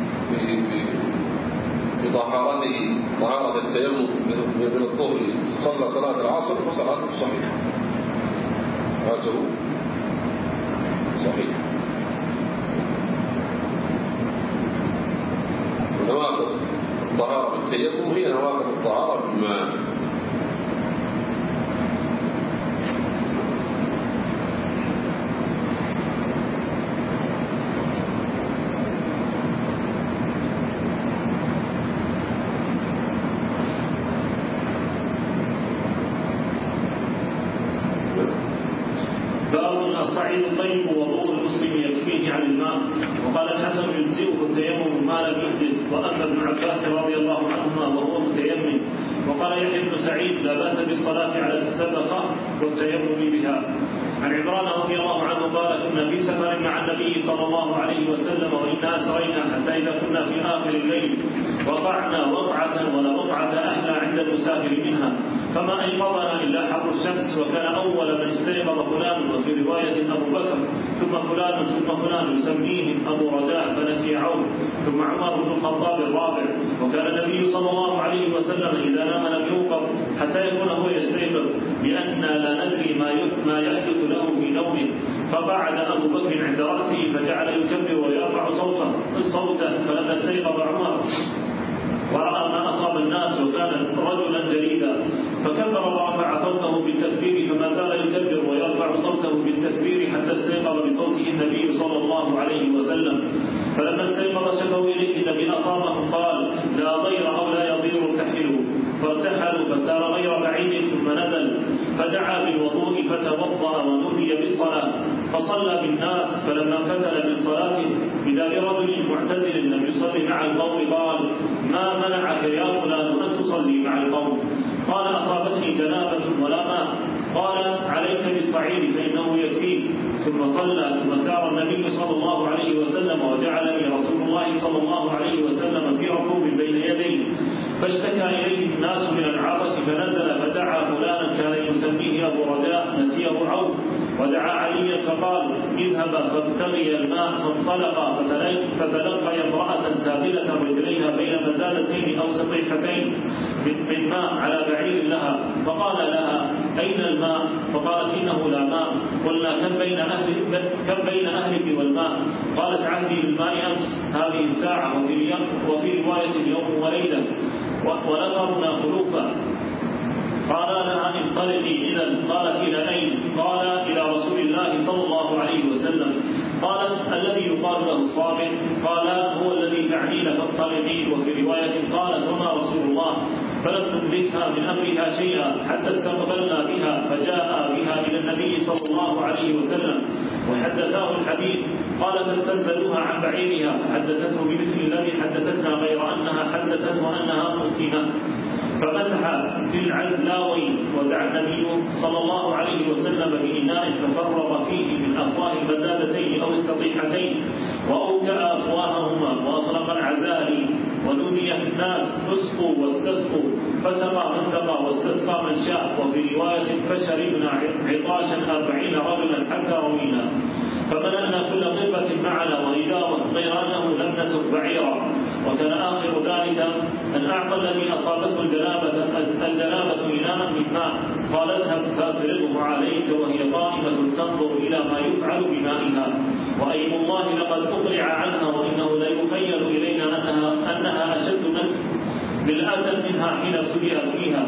بطهارته طهارة التيمم من الظهر صلى صلاة العصر فصلاته صحيحة، صلاته صحيحة. ونواقض الطهارة بالتيمم هي نواقض الطهارة بالماء. الصعيد طيب وضوء المسلم يكفيه عن الماء. وقال الحسن يجزئه التيمم ما لم يحدث، وأما ابن عباس رضي الله عنهما وهو متيمم. وقال يحيى بن سعيد لا بأس بالصلاة على السبقة والتيمم بها. عن عمران رضي الله عنه قال كنا في سفر مع النبي صلى الله عليه وسلم وإنا أسرينا حتى إذا كنا في آخر الليل وقعنا وقعة ولا وقعة أحلى عند المسافر منها، فما أيقظنا إلا حر الشمس، وكان أول من استيقظ فلان، وفي رواية أبو بكر، ثم فلان ثم فلان يسميهم أبو رجاء فنسي عون، ثم عمر بن الخطاب الرابع. وكان النبي صلى الله عليه وسلم إذا نام لم يوقظ حتى يكون هو يستيقظ، لأننا لا ندري ما يحدث له في نومه. فقعد أبو بكر عند رأسه فجعل يكبر ويرفع صوته صوته فلما استيقظ عمر ورأى ما أصاب الناس وكان رجلا جليدا فكبر ورفع صوته بالتكبير، فما زال يكبر ويرفع صوته بالتكبير حتى استيقظ بصوته النبي صلى الله عليه وسلم. فلما استيقظ شكوا إليه الذي أصابهم قال لا ضير أو لا يضير ارتحلوا، فارتحلوا فسار غير بعيد ثم نزل فدعا بالوضوء فتوضأ ونودي بالصلاة فصلى بالناس. فلما كتل من صلاته إذا برجل معتزل لم يصلي مع القوم قال ما منعك يا فلان أن تصلي مع القوم؟ قال أصابتني جنابة ولا ماء. قال عليك بالصعيد فإنه يكفيك. ثم صلى ثم سار النبي صلى الله عليه وسلم وجعلني رسول الله صلى الله عليه وسلم في ركوب بين يديه، فاشتكى إليه الناس من العطش فنزل فدعا فلانا كان يسميه أبو رجاء نسيه عون، ودعا عليا فقال اذهب فابتغي الماء، فانطلقا فتلقي امرأة سابلة رجليها بين مزادتين أو سطيحتين من ماء على بعير لها، فقال لها أين الماء؟ فقالت إنه لا ماء. قلنا كم بين أهلك, كم بين أهلك والماء؟ قالت عهدي بالماء أمس هذه ساعة، وفي رواية يوم وليلة، ونظرنا خلوفا. قال لها انطلقي إذن. قالت إلى أين؟ قال إلى رسول الله صلى الله عليه وسلم. قالت الذي يقال له الصابر؟ قال هو الذي تعنين فانطلقي. وفي رواية قالت وما رسول الله؟ فلم ندركها من أمرها شيئا حتى استقبلنا بها، فجاء بها إلى النبي صلى الله عليه وسلم وحدثاه الحديث. قال فاستنزلوها عن بعيرها، حدثته بمثل الذي حدثتنا غير أنها حدثته أنها ممكنة، فمسح في العزلاوين. ودعا النبي صلى الله عليه وسلم بإناء ففرغ فيه من أفواه المزادتين أو السطيحتين، وأوكأ أفواههما وأطلق العزالي، ونودي الناس اسقوا واستسقوا، فسقى من سقى واستسقى من شاء. وفي رواية فشربنا عطاشا أربعين رجلا حتى روينا، فملأنا كل قربة معنا وإداوة، غير أنه لم نسق بعيرا. وكان آخر ذلك أن أعطى الذي أصابته الجنابة الجنابة إناء من ماء، قال اذهب فافرغه عليك وهي قائمة تنظر إلى ما يفعل بمائها. وأيم الله لقد أقرع عنها، وإنه لا يخيل إلينا أنها, أنها أشد من بالآدم منها حين ابتليت فيها.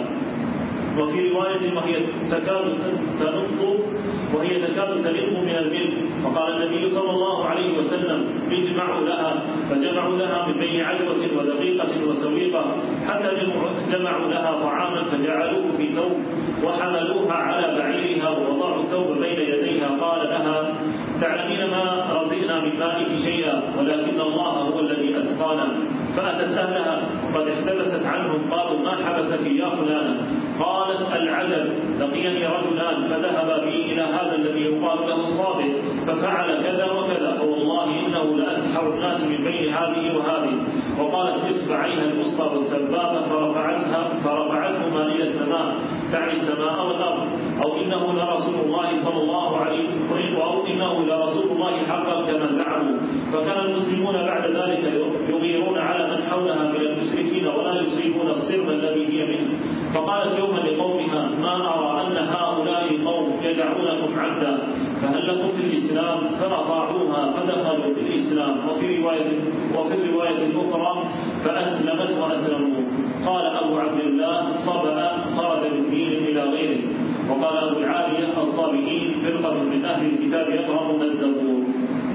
وفي رواية وهي تكاد تنط وهي تكاد تلم من الملك. وقال النبي صلى الله عليه وسلم اجمعوا لها، فجمعوا لها من بين عدوة ودقيقة وسويقة، حتى جمعوا لها طعاما فجعلوه في ثوب وحملوها على بعيرها ووضعوا الثوب بين يديها. قال لها تعلمين ما رضينا من مائك شيئا، ولكن الله هو الذي أسقانا. فأتت أهلها وقد احتبست عنهم، قالوا ما حبسك يا فلانة؟ قالت العجب، لقيني رجلان فذهب بي إلى هذا الذي يقال له الصابر، ففعل كذا وكذا، فوالله إنه لأسحر الناس من بين هذه وهذه. وقالت بإصبعيها الوسطى والسبابة فرفعتها فرفعتهما إلى السماء، تعني السماء والأرض، أو إنه لرسول الله صلى الله عليه وسلم، أو إنه لرسول الله حقا كما زعموا. فكان المسلمون بعد ذلك يغيرون على من حولها من المشركين ولا يصيبون الصرم الذي هي منه. فقالت يوما لقومها ما أرى أن هؤلاء القوم يدعونكم عبدا، فهل لكم في الإسلام؟ فأطاعوها فدخلوا في الإسلام. وفي رواية وفي الرواية الأخرى فأسلمت وأسلموا. قال أبو عبد الله صبأ خرج من دين إلى غيره. وقال أبو العالية الصابئين فرقة من أهل الكتاب يقرؤون الزبور.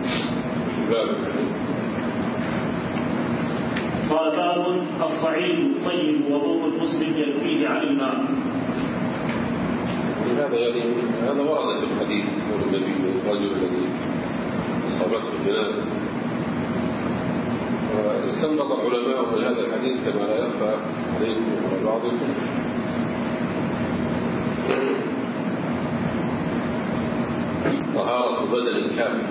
قال باب الصعيد الطيب وضوء المسلم يكفيه عن الماء. هذا يعني هذا ورد في الحديث قول النبي الرجل الذي أصابته الجنابة. واستنبط العلماء من هذا الحديث كما لا يخفى عليكم وعلى بعضكم طهارة بدن كامل.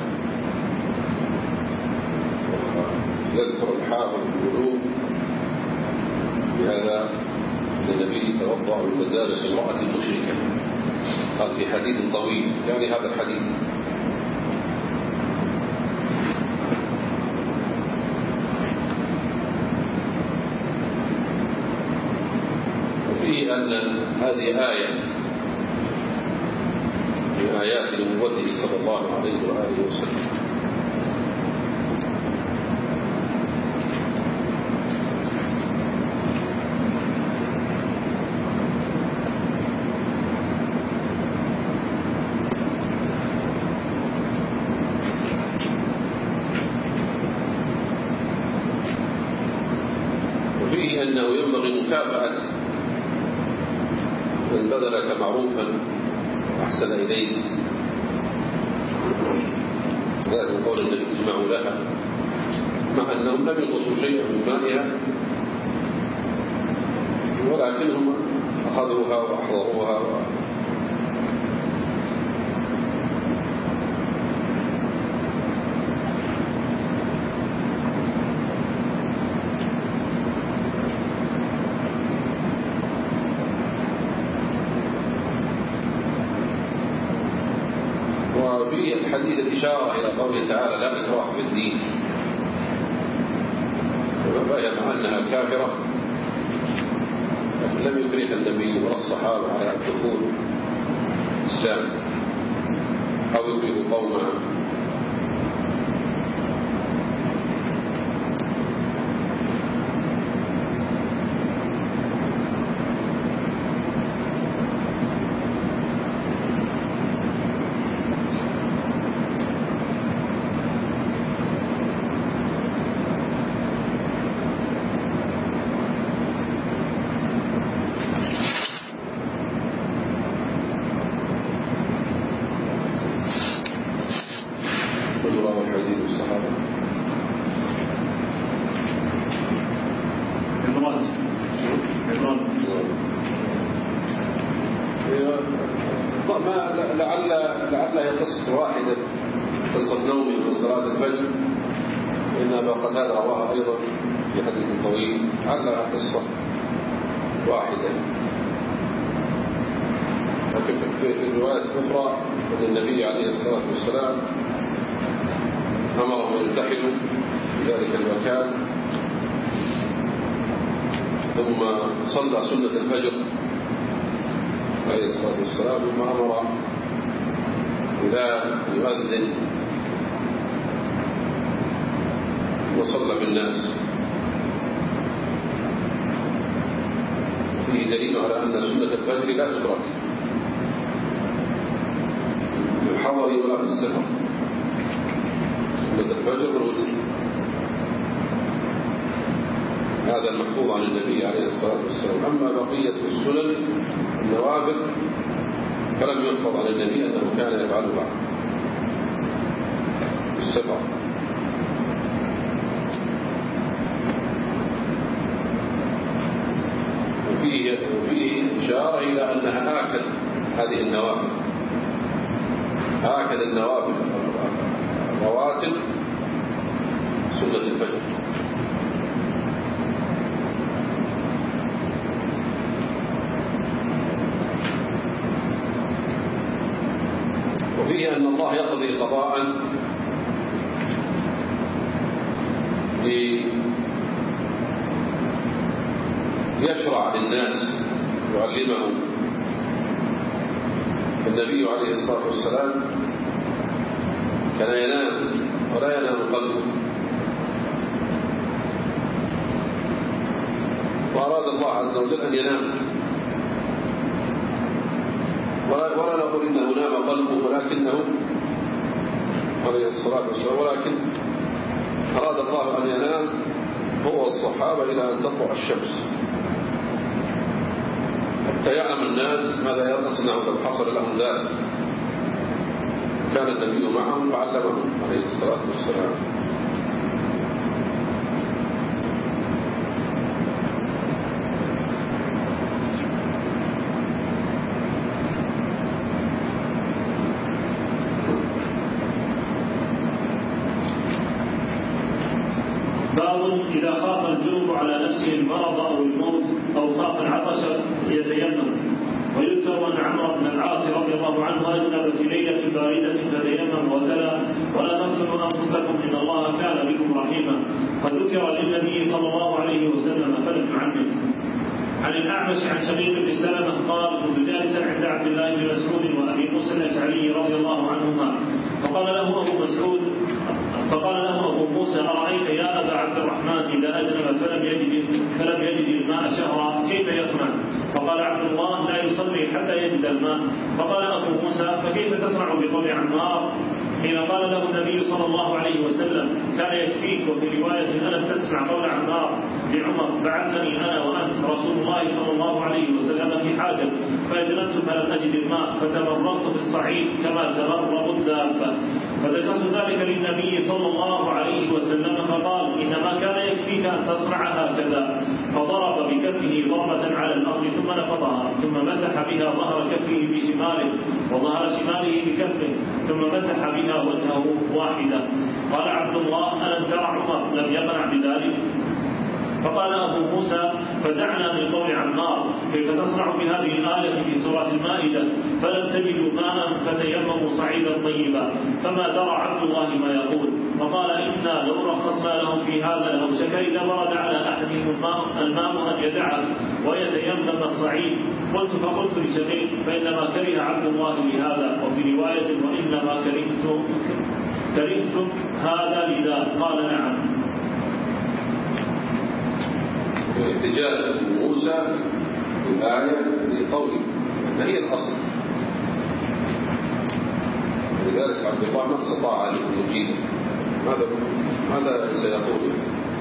يذكر الحافظ القلوب بهذا النبي توضأ من مزازة امرأة مشركة، قال في حديث طويل يعني هذا الحديث. وفيه أن هذه آية من آيات نبوته صلى الله عليه وآله وسلم. وفيه أنه ينبغي مكافأة من بذلك معروفا وأحسن إليه، ذلك قول النبي اجمعوا لها، مع أنهم لم ينقصوا شيئا من مائها ولكنهم أخذوها وأحضروها و... وفي الحديث الإشارة إلى قوله تعالى لا إكراه في الدين، وبين أنها كافرة، لكن لم يكره النبي ولا الصحابة على دخول الإسلام أو يكره قومها. لعل لعلها قصة واحدة، قصة نومه من صلاة الفجر، إن أبا قتادة رواها أيضا في حديث طويل، لعلها قصة واحدة. لكن في الرواية الأخرى أن النبي عليه الصلاة والسلام أمرهم أن يلتحدوا في ذلك المكان، ثم صلى سنة الفجر عليه الصلاة والسلام، ثم أمر بلال يؤذن وصلى بالناس. فيه دليل على أن سنة الفجر لا تترك في الحضر ولا في السفر، سنة الفجر والوتر هذا المحفوظ عن النبي عليه الصلاة والسلام. أما بقية السنن النوافل فلم يحفظ عن النبي أنه كان يفعلها في السفر. وفيه, وفيه إشارة إلى أنها آكد هذه النوافل، آكد النوافل رواتب سنة الفجر. وفيه أن الله يقضي قضاء ليشرع للناس يعلمهم. النبي عليه الصلاة والسلام كان ينام ولا ينام قلبه، وأراد الله عز وجل أن ينام، ولا نقول إنه نام قلبه، ولكنه عليه الصلاة والسلام ولكن أراد الله أن ينام هو الصحابة إلى أن تطلع الشمس حتى يعلم الناس ماذا يصنعون لو حصل لهم ذلك. كان النبي معهم فعلمهم عليه الصلاة والسلام. إذا خاف الجنوب على نفسه المرض أو الموت أو خاف العطش يتيمم. ويذكر أن عمرو بن العاص رضي الله عنه أذنب في ليلة باردة فتيمم وتلا ولا تقتلوا أنفسكم إن الله كان بكم رحيما. فذكر للنبي صلى الله عليه وسلم فلم يعمم. عن الأعمش عن شقيق بن سلمة قال كنت جالسا عند عبد الله بن مسعود وأبي موسى الأشعري رضي الله عنهما فقال له أبو مسعود فقال له أبو موسى أرأيت يا أبا عبد الرحمن إذا أذنب فلم يجد فلم يجد الماء شهرا كيف يصنع؟ فقال عبد الله لا يصلي حتى يجد الماء. فقال أبو موسى فكيف تصنع بقول عمار حين قال له النبي صلى الله عليه وسلم كان يكفيك؟ وفي رواية ألم تسمع قول عمار لعمر بعثني أنا وأنت رسول الله صلى الله عليه وسلم في حاجة فأذنبت فلم أجد الماء فتمرغت في الصعيد كما تمرغ الدابة. فذكرت ذلك للنبي صلى الله عليه وسلم فقال إنما كان يكفيك أن تصنع هكذا. فضرب بكفه ضربة على الأرض ثم نفضها ثم مسح بها ظهر كفه بشماله وظهر شماله بكفه ثم مسح بها وجهه واحدة. قال عبد الله ألم ترى عمر لم يقنع بذلك؟ فقال أبو موسى فدعنا من قول عمار كيف تصنع بهذه الآية في سورة المائدة فلم تجدوا ماء فتيمموا صعيدا طيبا فما درى عبد الله ما يقول وقال إنا لو رخصنا لهم في هذا لأوشك إذا ورد على أحدهم الماء أن يدعه ويتيمم الصعيد. قلت فقلت لشقيق فإنما كره عبد الله لهذا وفي رواية وإنما كرهتم كرهتم هذا لذا قال نعم. احتجاج موسى بالآية لقوله هي الأصل، لذلك عبد الله ما استطاع أن يجيب ماذا ماذا سيقول،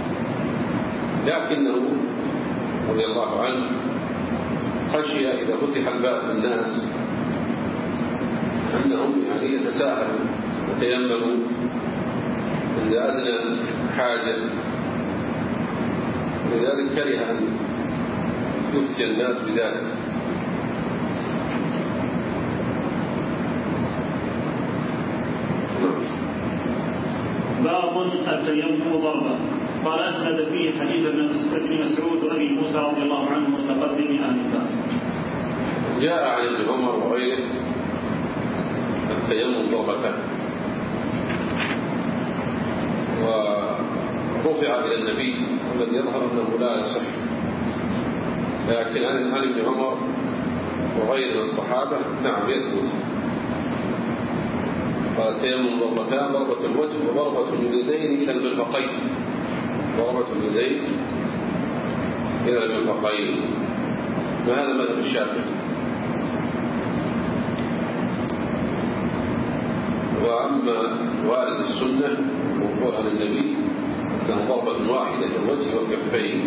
لكنه رضي الله عنه خشي إذا فتح الباب للناس أنهم يعني يتساهلوا وتيمموا عند أدنى حاجة، لذلك كره أن يفتي الناس بذلك. باب التيمم ضربة. قال أسند فيه حديث ابن مسعود وأبي موسى رضي الله عنه متقدم أهل الباب. جاء عن ابن عمر وغيره التيمم ضربتان، ورفع إلى النبي والذي يظهر أنه لا يصح، لكن عن ابن عمر وغيره الصحابة نعم يثبت. قال التيمم ضربتان، ضربة الوجه وضربة اليدين إلى المرفقين، ضربة اليدين إلى المرفقين، وهذا مذهب الشافعي. وأما وارد السنة المنقول عن النبي أنه ضربة واحدة للوجه والكفين،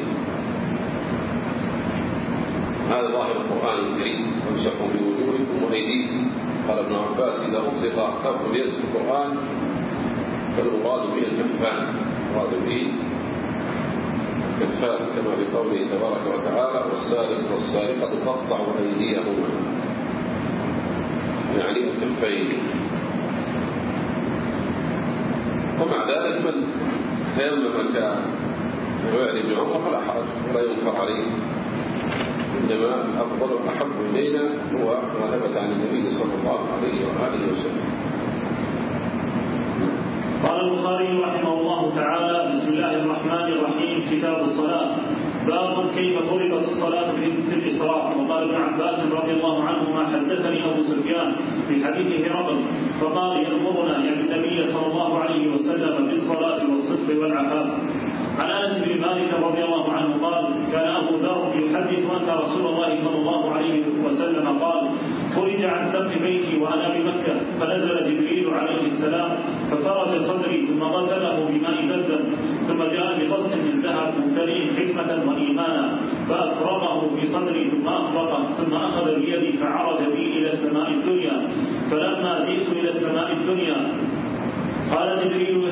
هذا ظاهر القرآن الكريم وامسحوا بوجوهكم وأيديكم. قال ابن عباس إذا أطلق كف اليد في القرآن فالمراد به الكفان، المراد به الكفان كما في قوله تبارك وتعالى والسارق والسارقة تقطع أيديهما، يعني الكفين. ومع ذلك من تيمم كفعل ابن عمر فلا حرج ولا ينكر عليه، إنما أفضل وأحب إلينا هو ما ثبت عن النبي صلى الله عليه وآله وسلم. قال البخاري رحمه الله تعالى بسم الله الرحمن الرحيم كتاب الصلاة. باب كيف فرضت الصلاة في الإسراء. وقال ابن عباس رضي الله عنهما حدثني أبو سفيان في حديث هرقل فقال يأمرنا يعني النبي صلى الله عليه وسلم بالصلاة والصدق والعفاف. عن أنس بن مالك رضي الله عنه قال كان أبو ذر يحدث أن رسول الله صلى الله عليه وسلم قال فرج عن سقف بيتي وأنا بمكة فنزل جبريل عليه السلام ففرج صدري ثم غسله بماء زمزم ثم جاء بقص من ذهب ممتلئ حكمة وإيمانا فأفرغه في صدري ثم أخبطه ثم أخذ بيدي فعرج بي إلى السماء الدنيا. فلما جئت إلى السماء الدنيا قال جبريل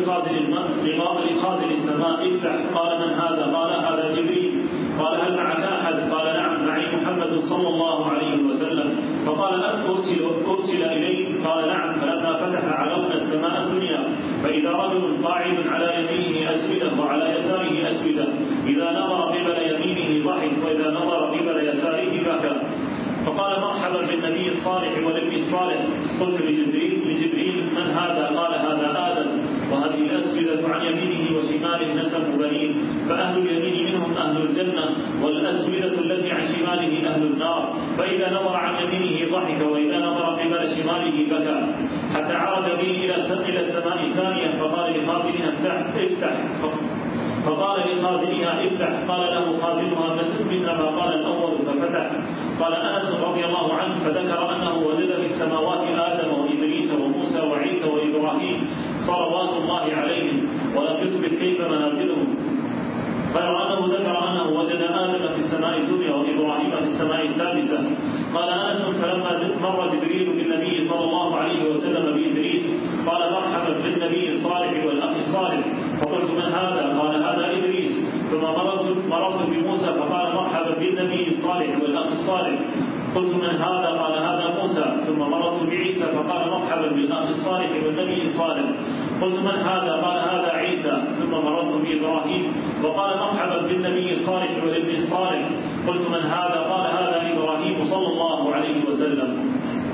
لقاضي السماء افتح. قال من هذا؟ قال هذا جبريل. قال هل معك أحد؟ قال نعم معي محمد صلى الله عليه وسلم. فقال أرسل, أرسل إليه؟ قال نعم. فلما فتح علونا السماء الدنيا فإذا رجل قاعد على يمينه أسودة وعلى يساره أسودة، إذا نظر قبل يمينه ضحك وإذا نظر قبل يساره بكى. فقال مرحبا بالنبي الصالح والابن الصالح. قلت لجبريل لجبريل من هذا؟ قال هذا آدم، وهذه الأسودة عن يمينه وشماله نسب بنين، فأهل اليمين منهم أهل الجنة والأسودة التي عن شماله أهل النار. فإذا نظر عن يمينه ضحك وإذا نظر قبل شماله بكى، حتى عرج به إلى السماء الثانية فقال لخازنها افتح فقال لخازنها افتح. قال له خازنها مثل ما قال الأول ففتح. قال أنس رضي الله عنه فذكر أنه وجد في السماوات آدم وإدريس وموسى وعيسى وإبراهيم صلوات الله عليهم، ولم يثبت كيف منازلهم، غير أنه ذكر أنه وجد آدم في السماء الدنيا وإبراهيم في السماء السادسة. قال أنس فلما مر جبريل بالنبي صلى الله عليه وسلم بإدريس قال مرحبا بالنبي الصالح والأخ الصالح. فقلت من هذا؟ قال هذا إدريس. ثم مررت, مررت بموسى فقال مرحبا بالنبي الصالح والأخ الصالح. قلت من هذا؟ قال هذا موسى. ثم مررت بعيسى فقال مرحبا بالأخ الصالح والنبي الصالح. قلت من هذا؟ قال هذا عيسى. ثم مررت بإبراهيم وقال مرحبا بالنبي الصالح والابن الصالح. قلت من هذا؟ قال هذا إبراهيم صلى الله عليه وسلم.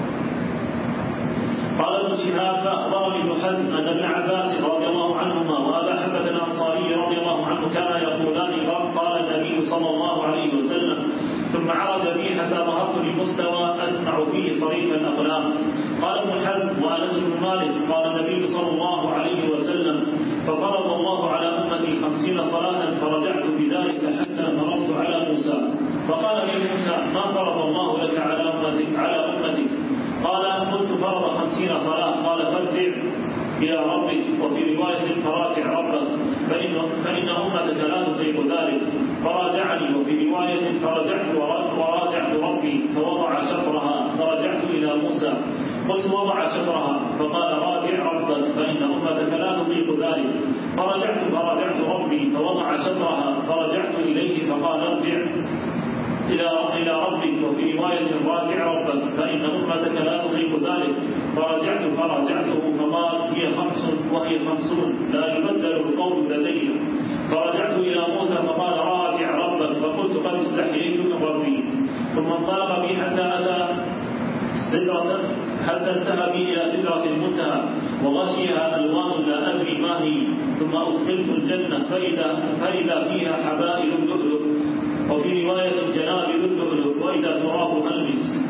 قال ابن شهاب فأخبرني ابن حزم أن ابن عباس رضي الله عنهما وأبا حمزة الأنصاري رضي الله عنه كانا يقولان قال النبي صلى الله عليه وسلم ثم عرج بي حتى ظهرت لمستوى أسمع فيه صريف الأقلام. قال ابن حزم وأنس بن مالك قال النبي صلى الله عليه وسلم ففرض الله على أمتي خمسين صلاة فرجعت بذلك حتى مررت على موسى فقال لي موسى ما فرض الله لك على أمتك على أمتك؟ قال قلت فرض خمسين صلاة. قال فارجع إلى ربك وفي رواية فراجع ربك فإن, فإن أمتك لا تطيق ذلك. فراجعني وفي رواية فرجعت وراجعت ربي فوضع شطرها فرجعت إلى موسى قلت وضع شطرها فقال راجع ربك فإن أمتك لا تطيق ذلك. فرجعت فراجعت ربي فوضع شطرها فرجعت إليه فقال ارجع إلى إلى ربك وفي رواية راجع ربك فإن أمتك لا تطيق ذلك. فرجعت فراجعته فقال هي خمس وهي خمسون لا يبدل القول لدي. فرجعت إلى موسى فقال راجع ربك فقلت قد استحييت من ربي. ثم انطلق بي حتى أتى سدرة حتى انتهى بي إلى سدرة المنتهى وغشيها ألوان لا أدري ما هي. ثم أدخلت الجنة فإذا, فإذا فيها حبائل اللؤلؤ وفي رواية جناب اللؤلؤ وإذا تراب المسك.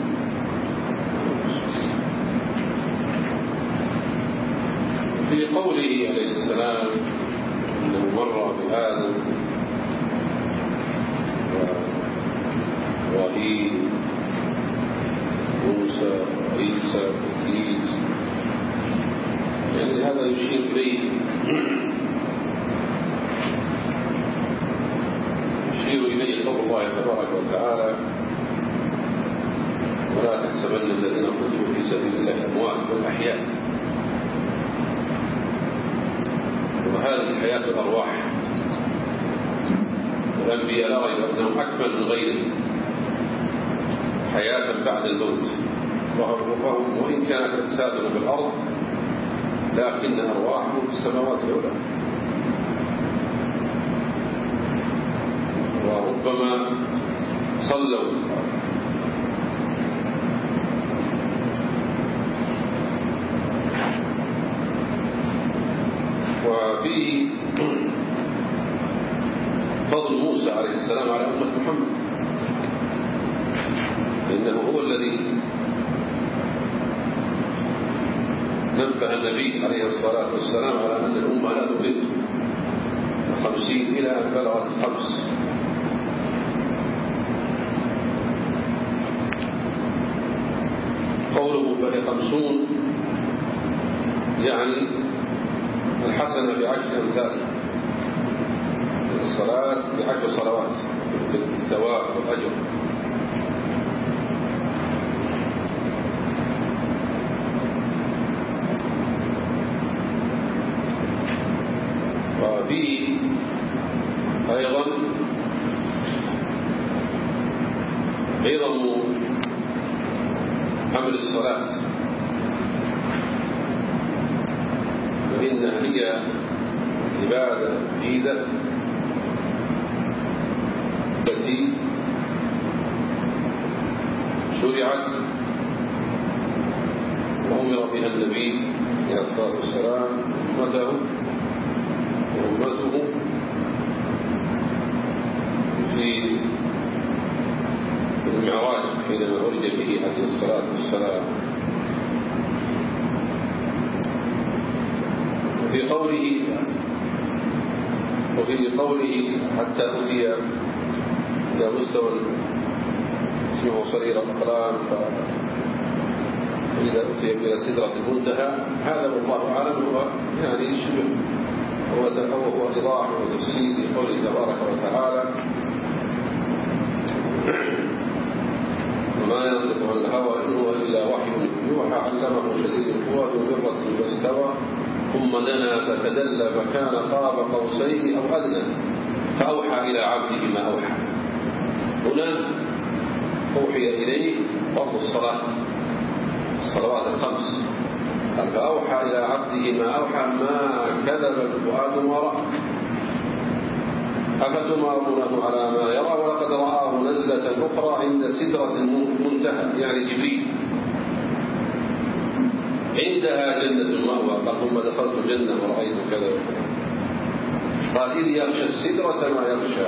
في قوله عليه السلام انه مر بآدم وإبراهيم موسى وعيسى وإدريس يعني هذا يشير إليه يشير إليه قول الله تبارك وتعالى ولا تحسبن الذين قتلوا في سبيل الله أموات بل أحياء. وهذه حياة الأرواح والأنبياء لا ريب أنهم أكمل من غيرهم حياة بعد الموت وهم وإن كانت أجسادهم بالأرض لكن أرواحهم في السماوات العلى. وربما صلوا وفيه فضل موسى عليه السلام على أمة محمد إنه هو الذي نبه النبي عليه الصلاة والسلام على أن الأمة لا تبلغ خمسين إلى أن بلغت خمس. قوله فهي خمسون يعني الحسنة بعشر أمثالها الصلاة بعشر صلوات بالثواب والأجر. وفيه أيضا عظم حمل الصلاة فإنها هي عبادة جيدة التي شرعت وأمر بها النبي عليه الصلاة والسلام أمته وأمته في المعراج حينما عرج به عليه الصلاة والسلام. وفي قوله وفي قوله حتى أتي إلى مستوى اسمه صرير الأقلام فإذا أتي إلى سدرة المنتهى هذا والله أعلم هو يعني شبه هو إيضاح وتفسير لقوله تبارك وتعالى وما ينطق عن الهوى إن هو إلا وحي يوحى علمه شديد القوى ذو مرة فاستوى ثم دنا فتدلى فكان قاب قوسين أو أدنى فأوحى إلى عبده ما أوحى. هنا أوحي إليه فرض الصلاة الصلوات الخمس فأوحى إلى عبده ما أوحى ما كذب الفؤاد ما رأى أفتمارونه على ما يرى ولقد رآه نزلة الأخرى عند سدرة المنتهى يعني جبريل، عندها جنة المأوى. قال ثم دخلت الجنة ورأيت كذا وكذا. قال إذ يغشى السدرة ما يغشى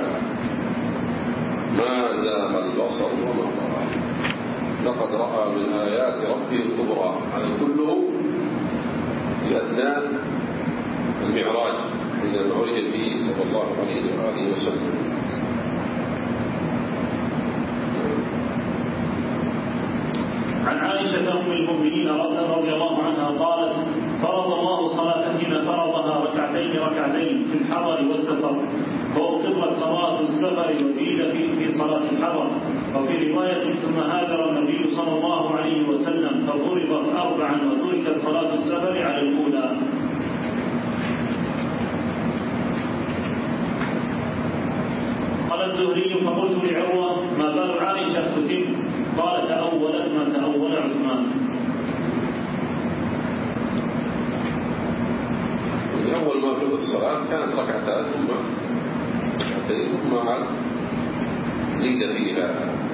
ما زاغ البصر وما طغى لقد رأى من آيات ربه الكبرى. هذا كله في أثناء المعراج عندما عرج به صلى الله عليه وآله وسلم. عن عائشة أم المؤمنين رضي الله عنها قالت: فرض الله صلاة حين فرضها ركعتين ركعتين في الحضر والسفر، وأقرت صلاة السفر وزيد في في صلاة الحضر. وفي رواية: ثم هاجر النبي صلى الله عليه وسلم ففرضت أربعا وتركت صلاة السفر على الأولى. قال الزهري: فقلت لعروة: ما بال عائشة تتم؟ قال: تأولت ما تأول عثمان. أول ما فرض الصلاة كانت ركعتان ثم ركعتين ثم عاد زيد فيها.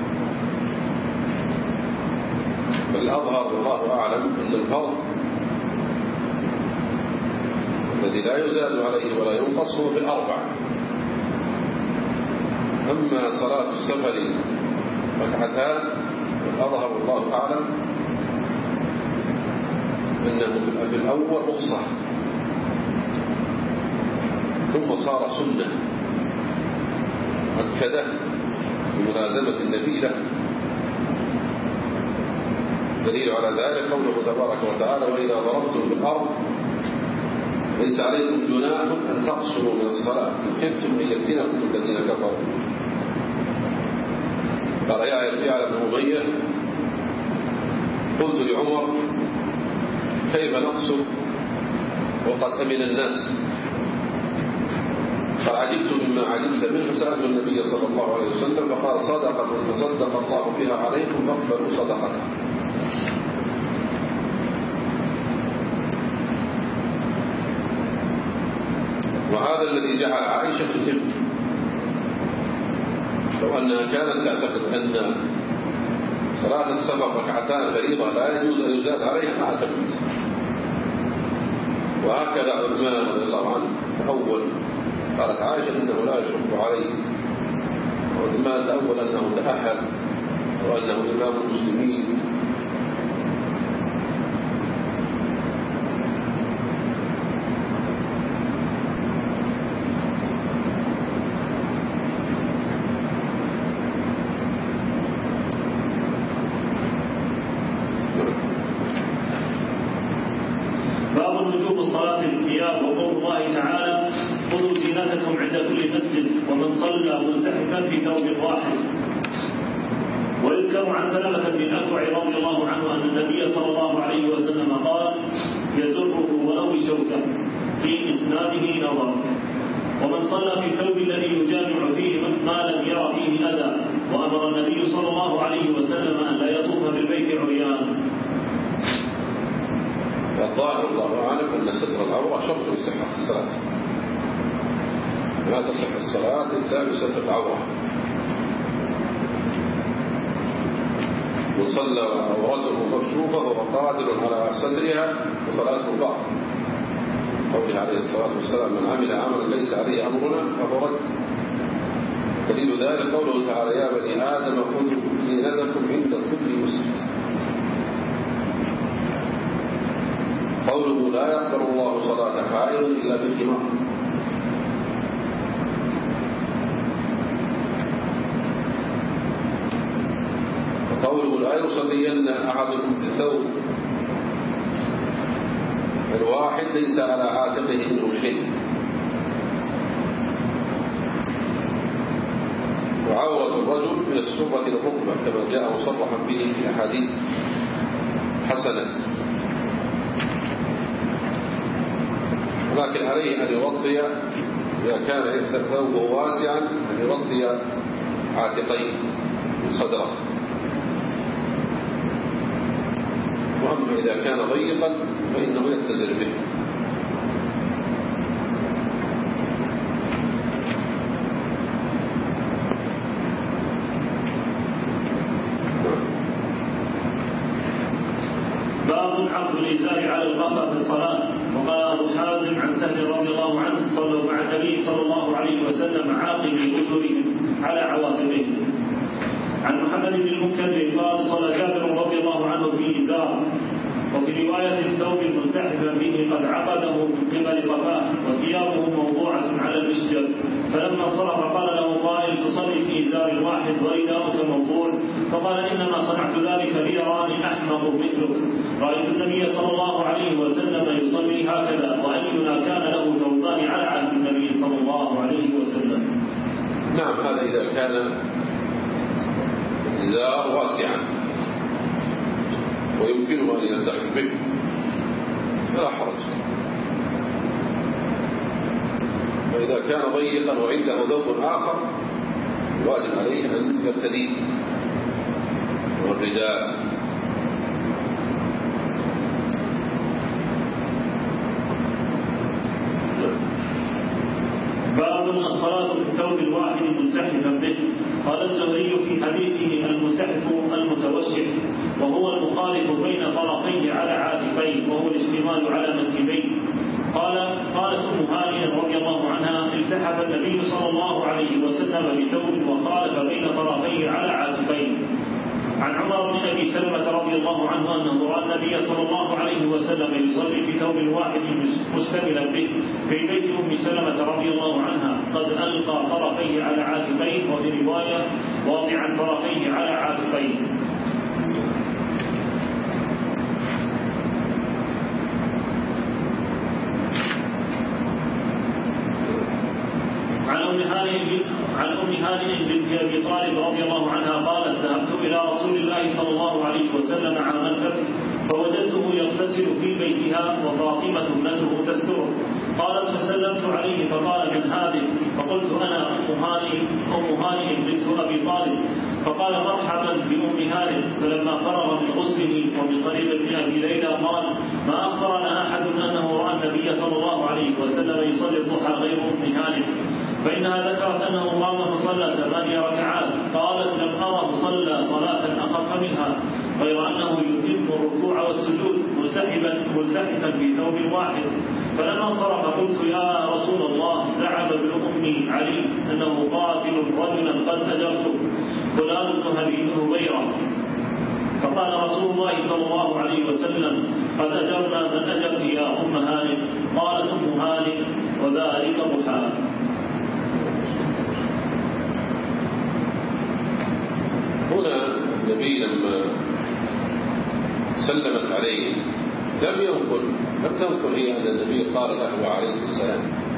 فالأظهر والله أعلم أن الفرض الذي لا يزاد عليه ولا ينقص هو بالأربع. أما صلاة السفر ركعتان فالأظهر والله أعلم أنه في الأول رخصة ثم صار سنة مؤكدة بملازمة النبي له. دليل على ذلك قوله تبارك وتعالى: وإذا ضربتم في الأرض ليس عليكم جناح أن تقصروا من الصلاة إن خفتم أن يفتنكم الذين كفروا. قال يعلى بن أمية: قلت لعمر: كيف نقصر وقد أمن الناس؟ فعجبت مما عجبت منه فسألت النبي صلى الله عليه وسلم فقال: صدقة تصدق الله بها عليكم فاقبلوا صدقته. وهذا الذي جعل عائشة تتم. لو أنها كانت تعتقد أن صلاة السفر ركعتان فريضة لا يجوز أن يزاد عليها ما اعتقدت. وهكذا عثمان رضي الله عنه تأول، قالت عائشة إنه لا يشق عليه، وعثمان تأول أنه تأهل وأنه إمام المسلمين. في ثوب واحد. ويذكر عن سلمة بن الأكوع رضي الله عنه أن النبي صلى الله عليه وسلم قال: يزره ولو شوكة. في إسناده نظر. ومن صلى في الثوب الذي يجامع فيه ما لم يرى فيه أذى. وأمر النبي صلى الله عليه وسلم أن لا يطوف بالبيت عريان. والظاهر الله أعلم أن ستر العورة شرط لصحة الصلاة، لا تصح الصلاة إلا بستر العورة. وصلى عورته مكشوفة وهو قادر على سترها وصلاته باطلة. قوله عليه الصلاة والسلام: من عمل عملا ليس عليه أمرنا فهو رد. دليل ذلك قوله تعالى: يا بني آدم خذوا زينتكم عند كل مسجد. قوله: لا يقبل الله صلاة حائض إلا بخمار. قوله: لا يصلين أحدكم بثوب الواحد ليس على عاتقه منه شيء. وعورة الرجل من السرة الركبة كما جاء مصرحا به في أحاديث حسنة. ولكن عليه أن يغطي إذا كان ثوبه واسعا أن يغطي عاتقيه صدره. وأما إذا كان ضيقا فإنه يتزر به. باب عقد الإزار على القفا في الصلاة. وقال أبو حازم عن سهل رضي الله عنه صلوا مع النبي صلى الله عليه وسلم عاقل أذرهم على عواقبهم. عن محمد بن المنكدر قال صلى جابر رضي الله عنه في إزار، وفي رواية الثوب الملتحف به قد عقده من قبل قفاه وثيابه موضوعة على المسجد. فلما انصرف قال له قائل تصلي في إزار واحد ورداؤك موضوع؟ فقال إنما صنعت ذلك ليراني أحمق مثلك، رأيت النبي صلى الله عليه وسلم يصلي هكذا، وأينا كان له ثوبان على عهد النبي صلى الله عليه وسلم. نعم، هذا إذا كان الإزار واسعا ويمكنه أن يلتحق به فلا حرج. وإذا كان ضيقا وعنده ذوق آخر الواجب عليه أن يرتديه والرداء. باب الصلاة بالثوب الواحد ملتحفا به. قال الزهري في حديثه الملتحف المتوسع، وهو المخالف بين طرفيه على عاتقيه، وهو الاشتمال على منكبيه. قال قالت أم هانئ رضي الله عنها التحف النبي صلى الله عليه وسلم بثوب وخالف بين طرفيه على عاتقيه. عن عمر بن أبي سلمة رضي الله عنه أنه رأى النبي صلى الله عليه وسلم يصلي في ثوب واحد مشتملا به في بيت أم سلمة رضي الله عنها، قد ألقى طرفيه على عاتقيه، وفي رواية واضعا طرفيه على عاتقيه. عن أم هانئ بنت أبي طالب رضي الله عنها قالت ذهبت إلى رسول الله صلى الله عليه وسلم عام الفتح فوجدته يغتسل في بيتها وفاطمة ابنته تستره. قالت فسلمت عليه فقال من هذه؟ فقلت أنا أم هانئ أم هانئ بنت أبي طالب. فقال مرحبا بأم هانئ. فلما فرغ من غسله ومن طريق ابن أبي ليلى قال ما أخبرنا أحد أنه رأى النبي صلى الله عليه وسلم يصلي الضحى غير أم هانئ، فإنها ذكرت أنه قام فصلى ثمانية ركعات. قالت لم أره صلى صلاة أخف منها غير أنه يتم الركوع والسجود ملتحفا ملتحفا في ثوب واحد. فلما انصرف قلت يا رسول الله زعم ابن أمي علي أنه قاتل رجلا قد أجرته فلان بن هبيرة. فقال رسول الله صلى الله عليه وسلم قد أجرنا من أجرت يا أم هانئ. قالت أم هانئ وذلك ضحى. هنا النبي لما سلمت عليه لم ينقل لم تنقل هي أن النبي قال له عليه السلام،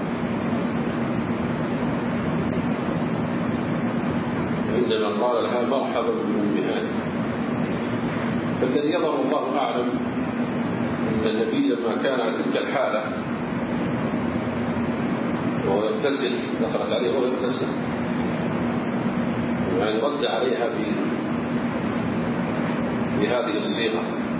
إنما قال لها مرحبا بأم هانئ. فالذي يظهر الله أعلم أن النبي لما كان على تلك الحالة وهو يغتسل دخلت عليه وهو يغتسل يعني رد عليها في بهذه الصيغة.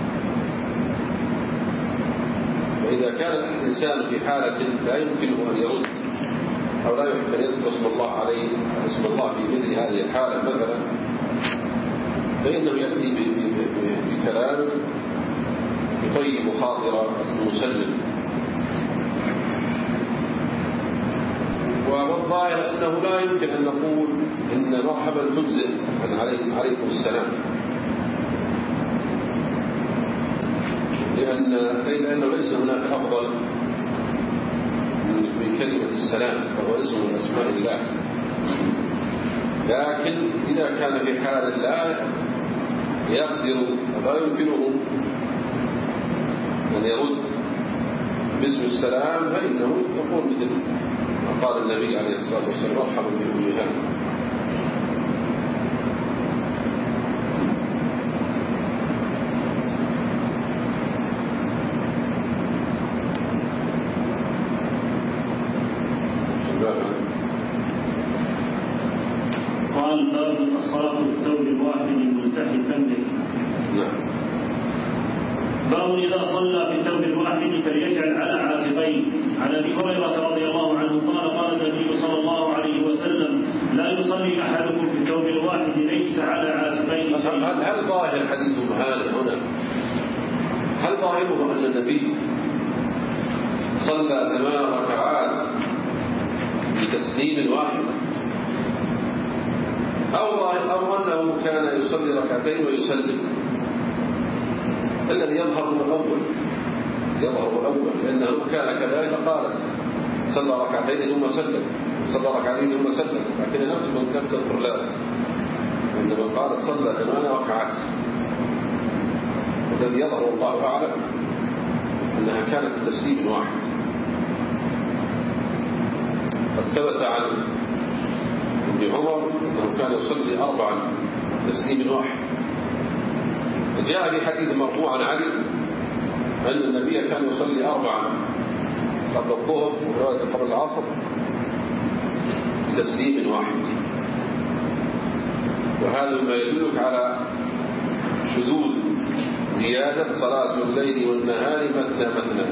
وإذا كان الإنسان في حالة لا يمكنه أن يرد أو لا يمكن أن يذكر اسم الله عليه اسم الله في مثل هذه الحالة مثلا، فإنه يأتي بكلام يطيب خاطر المسلم. والظاهر أنه لا يمكن أن نقول إن مرحبا تجزئ عن عليكم السلام، لأن لأنه ليس هناك أفضل من كلمة السلام، فهو اسم من أسماء الله. لكن إذا كان في حال لا يقدر ولا يمكنه أن يرد باسم السلام فإنه يقول مثل ما قال النبي عليه الصلاة والسلام مرحبا بأم هانئ. قال باب الصلاة بالثوب الواحد ملتحفا به. نعم. باب إذا صلى بالثوب الواحد فليجعل على عاتقيه. عن أبي هريرة رضي الله عنه قال قال النبي صلى الله عليه وسلم لا يصلي أحدكم بالثوب الواحد ليس على عاتقيه. هل هل ظاهر حديث أم هانئ هنا هل ظاهره أن النبي صلى ثمان ركعات بتسليم واحد، أو, أو أنه كان يصلي ركعتين ويسلم. الذي يظهر هو الأول، يظهر الأول لأنه كان كذلك قالت صلى ركعتين ثم سلم، صلى ركعتين ثم سلم، لكن لم تكن لم تذكر لا، عندما قالت صلى ثمان ركعات. الذي يظهر الله أعلم أنها كانت بتسليم واحد. قد ثبت عن ابن عمر أنه كان يصلي أربعا تسليم واحد. جاء في حديث مرفوع عن علي أن النبي كان يصلي أربعا قبل الظهر ورواية قبل العصر بتسليم واحد. وهذا ما يدلك على شذوذ زيادة صلاة الليل والنهار مثنى مثنى.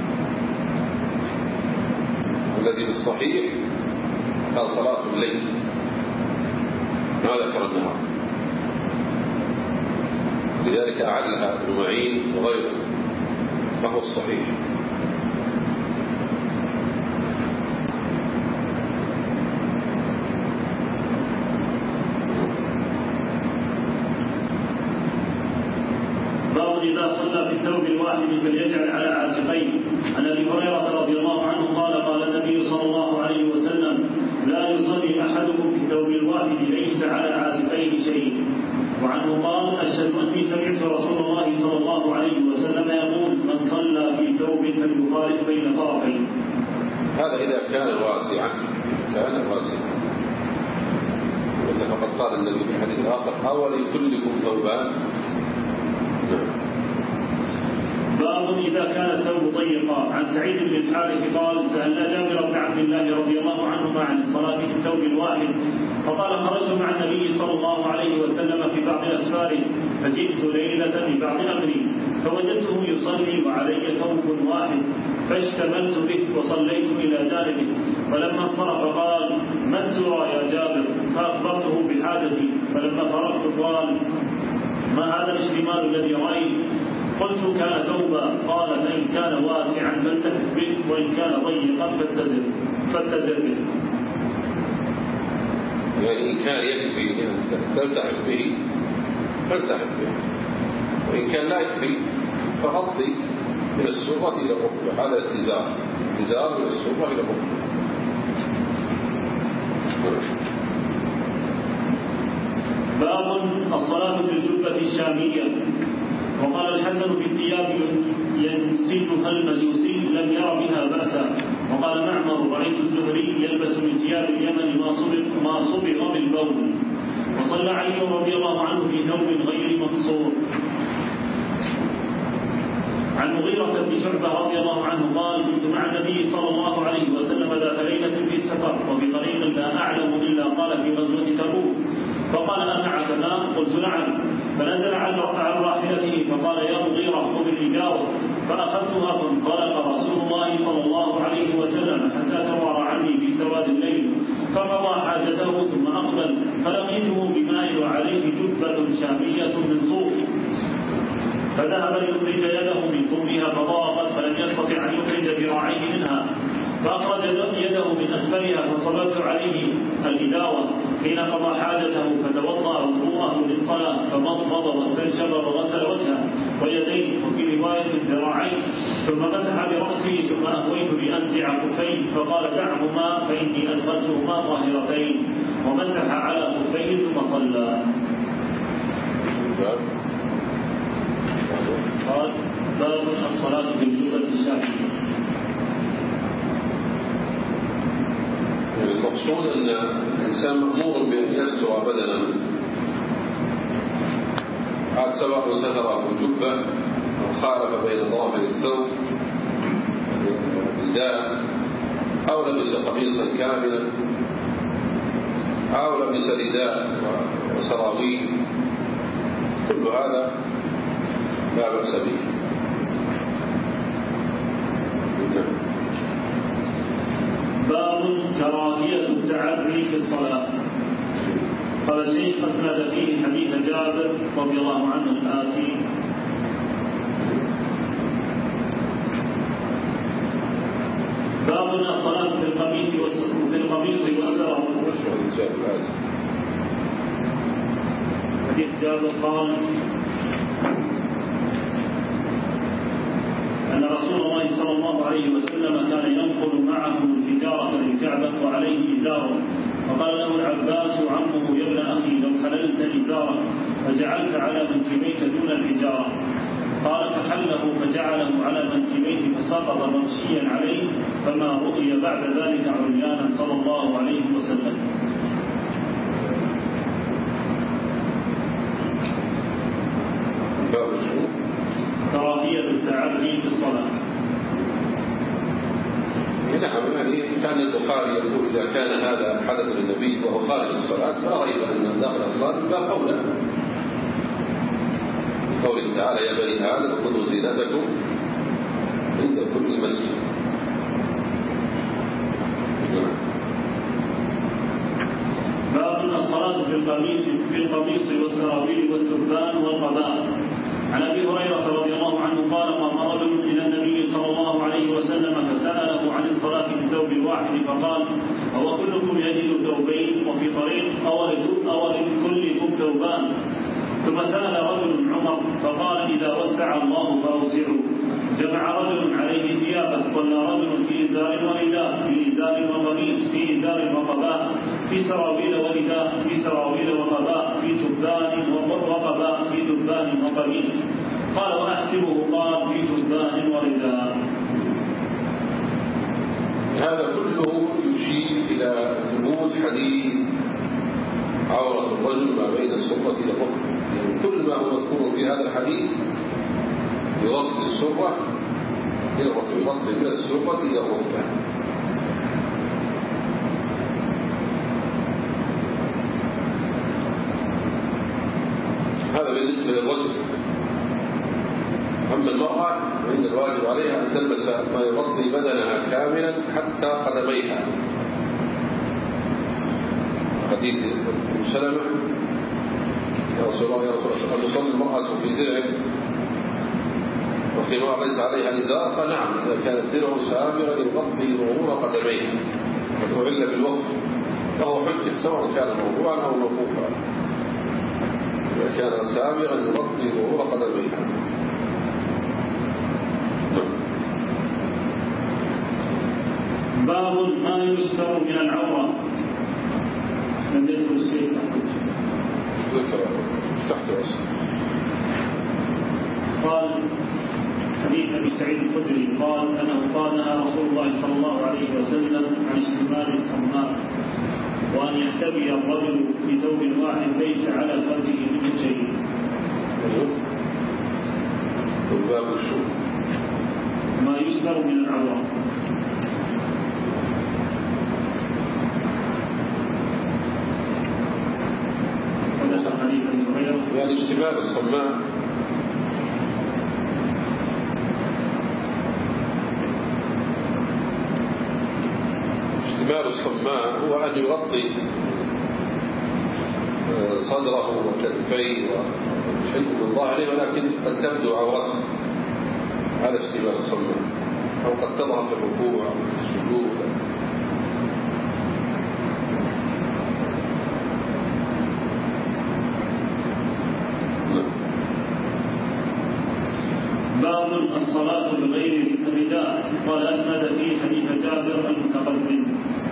الذي بالصحيح قال صلاة الليل ما ذكر النهار، لذلك أعلها ابن معين وغيره، فهو الصحيح. باب إذا صلى في الثوب الواحد فليجعل على عاتقيه. عن أبي هريرة رضي الله عنه قال قال النبي صلى الله عليه وسلم: لا يصلي أحدكم في الثوب الواحد ليس على عاتقيه شيء. وعنه قال: أشهد أني سمعت رسول الله صلى الله عليه وسلم يقول: من صلى في ثوب فليفارق بين طرفين. هذا إذا كان واسعا، كان واسعا. فقد قال النبي في حديث آخر: أولي كلكم ثوبان. باب إذا كان الثوب ضيقا. عن سعيد بن الحارث قال: سألنا جابر بن عبد الله رضي الله عنهما عن الصلاة في الثوب الواحد، فقال: خرجت مع النبي صلى الله عليه وسلم في بعض أسفاره، فجئت ليلة لبعض أمري فوجدته يصلي وعلي ثوب واحد، فاشتملت به وصليت إلى جانبه، فلما انصرف قال: ما السرى يا جابر؟ فأخبرته بحاجتي، فلما فرغت قال: ما هذا الاشتمال الذي رأيت؟ قلت: كان ثوبا. قال: فإن كان واسعا فالتحف به، وإن كان ضيقا فاتزر فاتزر به. يعني إن كان يكفي أن تلتحف به فالتحف به، وإن كان لا يكفي فغطي من السرة إلى الركبة. هذا اتزار، اتزار من السرة إلى الركبة. باب الصلاة في الجبة الشامية. وقال الحسن في الثياب ينسجها المجوسي لم ير بها بأسا. وقال معمر: رأيت الزهري يلبس من ثياب اليمن ما صبغ بالبول. وصلى علي رضي الله عنه في ثوب غير مقصور. عن مغيرة بن شعبة رضي الله عنه قال: كنت مع النبي صلى الله عليه وسلم ذات ليلة في سفر، وفي طريق لا أعلم إلا قال في غزوة تبوك، فقال: أمعك ماء؟ قلت: نعم. فنزل عن راحلته فقال: يا مغيرة خذ الإجارة، فأخذتها، فانطلق رسول الله صلى الله عليه وسلم حتى توارى عني في سواد الليل، فقضى حاجته ثم أقبل، فلقيته بماء وعليه جبة شامية من صوف، فذهب ليخرج يده من كمها فضاقت، فلم يستطع أن يخرج ذراعيه منها، فأخرج يده من أسفلها فصببت عليه الإداوة حين قضى حاجته، فتوضأ وضوءه للصلاة، فمضمض واستنشق وغسل وجهه ويديه، وفي رواية الذراعين، ثم مسح برأسه، ثم أهويت لأنزع خفيه، فقال: دعهما فإني أدخلتهما طاهرتين، ومسح على خفيه ثم صلى. قال: باب الصلاة في الجبة الشامية. المقصود أن الإنسان مأمور بأن يستر بدنه، عاد سواء ستر جبة أو خالف بين طرفي الثوب رداء، أو لبس قميصا كاملا، أو لبس رداء وسراويل، كل هذا لا بأس به. باب كراهية التعري في الصلاة. قال الشيخ: أسند فيه حديث جابر رضي الله عنه الآتي: باب الصلاة في القميص في القميص والسرى. حديث جابر قال أن رسول الله صلى الله عليه وسلم كان ينقل معه الحجارة للكعبة وعليه إزار، فقال له العباس عمه: يا ابن أخي لو حللت إزارك فجعلت على منكبيك دون الحجارة. قال فحله فجعله على منكبيه فسقط مغشيا عليه، فما رؤي بعد ذلك عريانا صلى الله عليه وسلم. كراهية التعري في الصلاة. نعم، يعني كان البخاري يقول إذا كان هذا حدث للنبي وهو خارج الصلاة لا ريب أن داخل الصلاة باب أولى. قوله تعالى: يا بني آدم خذوا زينتكم عند كل مسجد. باب الصلاة في القميص في القميص والسراويل والتربان والقباء. عن أبي هريرة رضي الله عنه قال: قام رجل إلى النبي صلى الله عليه وسلم فسأله عن الصلاة في ثوب واحد، فقال: أو كلكم يجد ثوبين؟ وفي طريق: أو لكلكم ثوبان؟ ثم سأل رجل عمر فقال: إذا وسع الله فأوسعوا. جمع رجل عليه ثيابه، صلى رجل في إزار ورداء، في إزار وقميص، في إزار وقباء، في سراويل ورداء، في سراويل وقباء، في تبان وقباء، في تبان وقميص. قال: وأحسبه قال: في تبان ورداء. هذا كله يشير إلى ثبوت حديث عورة الرجل ما بين السرة إلى الركبة، يعني كل ما هو مذكور في هذا الحديث يغطي السرة إلى الركبة، يغطي من السرة إلى الركبة. هذا بالنسبة للرجل. أما المرأة فإن الواجب عليها أن تلبس ما يغطي بدنها كاملا حتى قدميها. حديث أم سلمة: يا رسول الله يا رسول الله أن تصلي المرأة في درع وخمار ليس عليها إزار؟ قال: نعم، إذا كان الدرع سابغا يغطي ظهور قدميه وتعل بالوقت فهو حجة، سواء كان موضوعا أو موقوفا. إذا كان سابغا يغطي ظهور قدميها. باب ما يستر من العورة. لم يذكر الشيء ذكر تحت رأسه. قال: حديث أبي سعيد الخدري قال أنه قال: نهى رسول الله صلى الله عليه وسلم عن اشتمال الصماء، وأن يحتبي الرجل في ثوب واحد ليس على فرجه منه شيء. باب الشوك ما يستر من العورة. يعني اشتمال الصماء اشتمال الصماء هو أن يغطي صدره وكتفيه وشيء من ظاهره ولكن قد تبدو عورته. هذا اشتمال الصماء، أو قد تظهر في الركوع أو في السجود. باب الصلاة بغير الرداء. قال: أسند في حديث جابر المتقدم.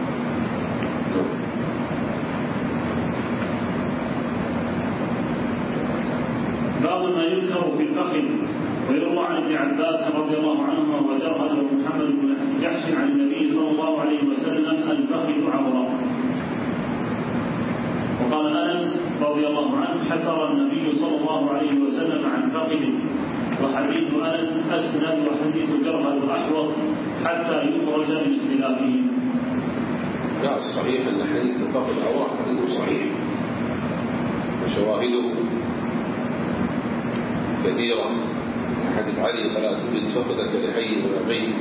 باب ما يذكر في الفخذ. ويروى عن ابن عباس رضي الله عنهما وجره محمد بن جحش عن النبي صلى الله عليه وسلم: الفخذ عورة. وقال أنس رضي الله عنه: حسر النبي صلى الله عليه وسلم عن فخذه. وحديث أنس أسند وحديث جرهد الأحوط حتى يخرج من اختلافهم. لا، الصحيح أن حديث الفخذ عورة حديث صحيح وشواهده كثيرة. حديث علي: فلا تلبس فخذك لحي ولا ميت.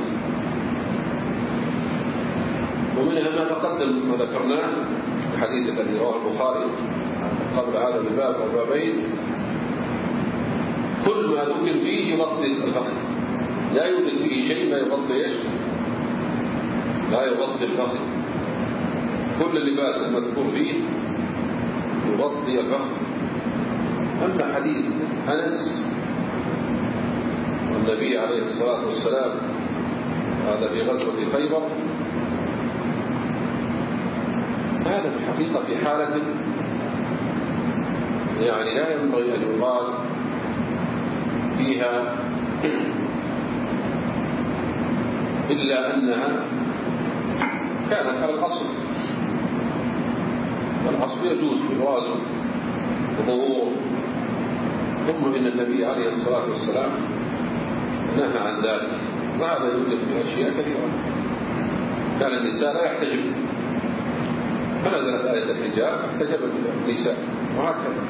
ومنها ما تقدم وذكرناه الحديث الذي رواه البخاري قبل هذا الباب وبابين، كل ما ذكر فيه يغطي الفخذ، لا يوجد فيه شيء لا يغطي لا يغطي الفخذ. كل اللباس المذكور فيه يغطي الفخذ. أما حديث أنس والنبي عليه الصلاة والسلام هذا في غزوة خيبر، هذا في الحقيقة في حالة يعني لا ينبغي أن يقال فيها إلا أنها كانت على الأصل. الأصل يجوز إبراز الظهور، ثم إن النبي عليه الصلاة والسلام نهى عن ذلك، وهذا يوجد في أشياء كثيرة. كان النساء لا يحتجب، فنزلت آية الحجاب فاحتجب النساء، وهكذا.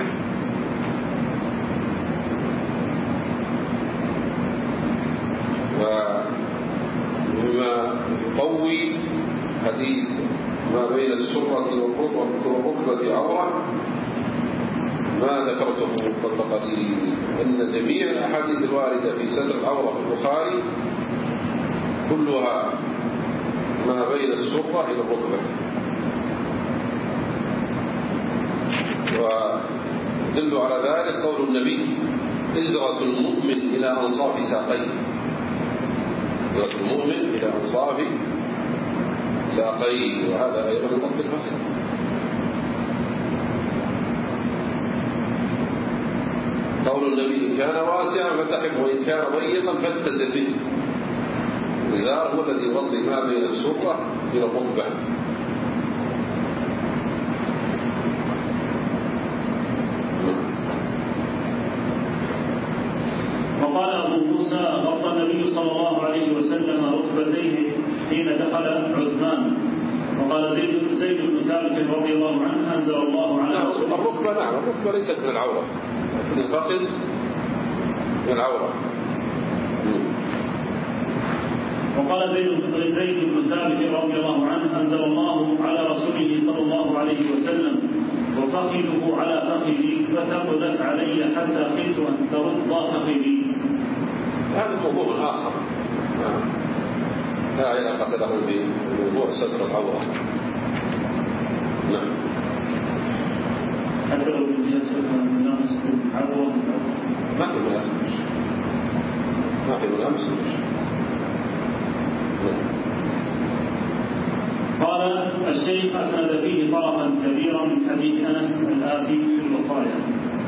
ومما يقوي حديث ما بين السرة والركبة عورة ما ذكرته قبل قليل، أن جميع الأحاديث الواردة في ستر العورة في البخاري كلها ما بين السرة إلى الركبة. ويدل على ذلك قول النبي: إزرة المؤمن إلى أنصاف ساقيه. إزرة المؤمن إلى أنصاف ساقيه، وهذا أيضا يغطي الفخذ. قول النبي: إن كان واسعا فتحب، وإن كان ضيقا فاتزر به. الإزار هو الذي يغطي ما بين السرة إلى الركبة. وقال أبو موسى: غطى النبي صلى الله عليه وسلم ركبتيه حين دخل عثمان. وقال زيد زيد بن ثابت رضي الله عنه: أنزل الله على رسوله. الركبة نعم، الركبة ليست من العورة، لكن الفخذ من العورة. وقال زيد زيد بن ثابت رضي الله عنه: أنزل الله على رسوله صلى الله عليه وسلم: وفخذه على فخذي فثقلت علي حتى خفت أن ترضى فخذي. هذا موضوع آخر لا علاقة له بموضوع ستر العورة. نعم. حتى لو من جهة ملامس العورة ما في ملامس، ما في ملامس. قال الشيخ: أسند فيه طرفا كبيرا من حديث أنس الآتي في الوصايا.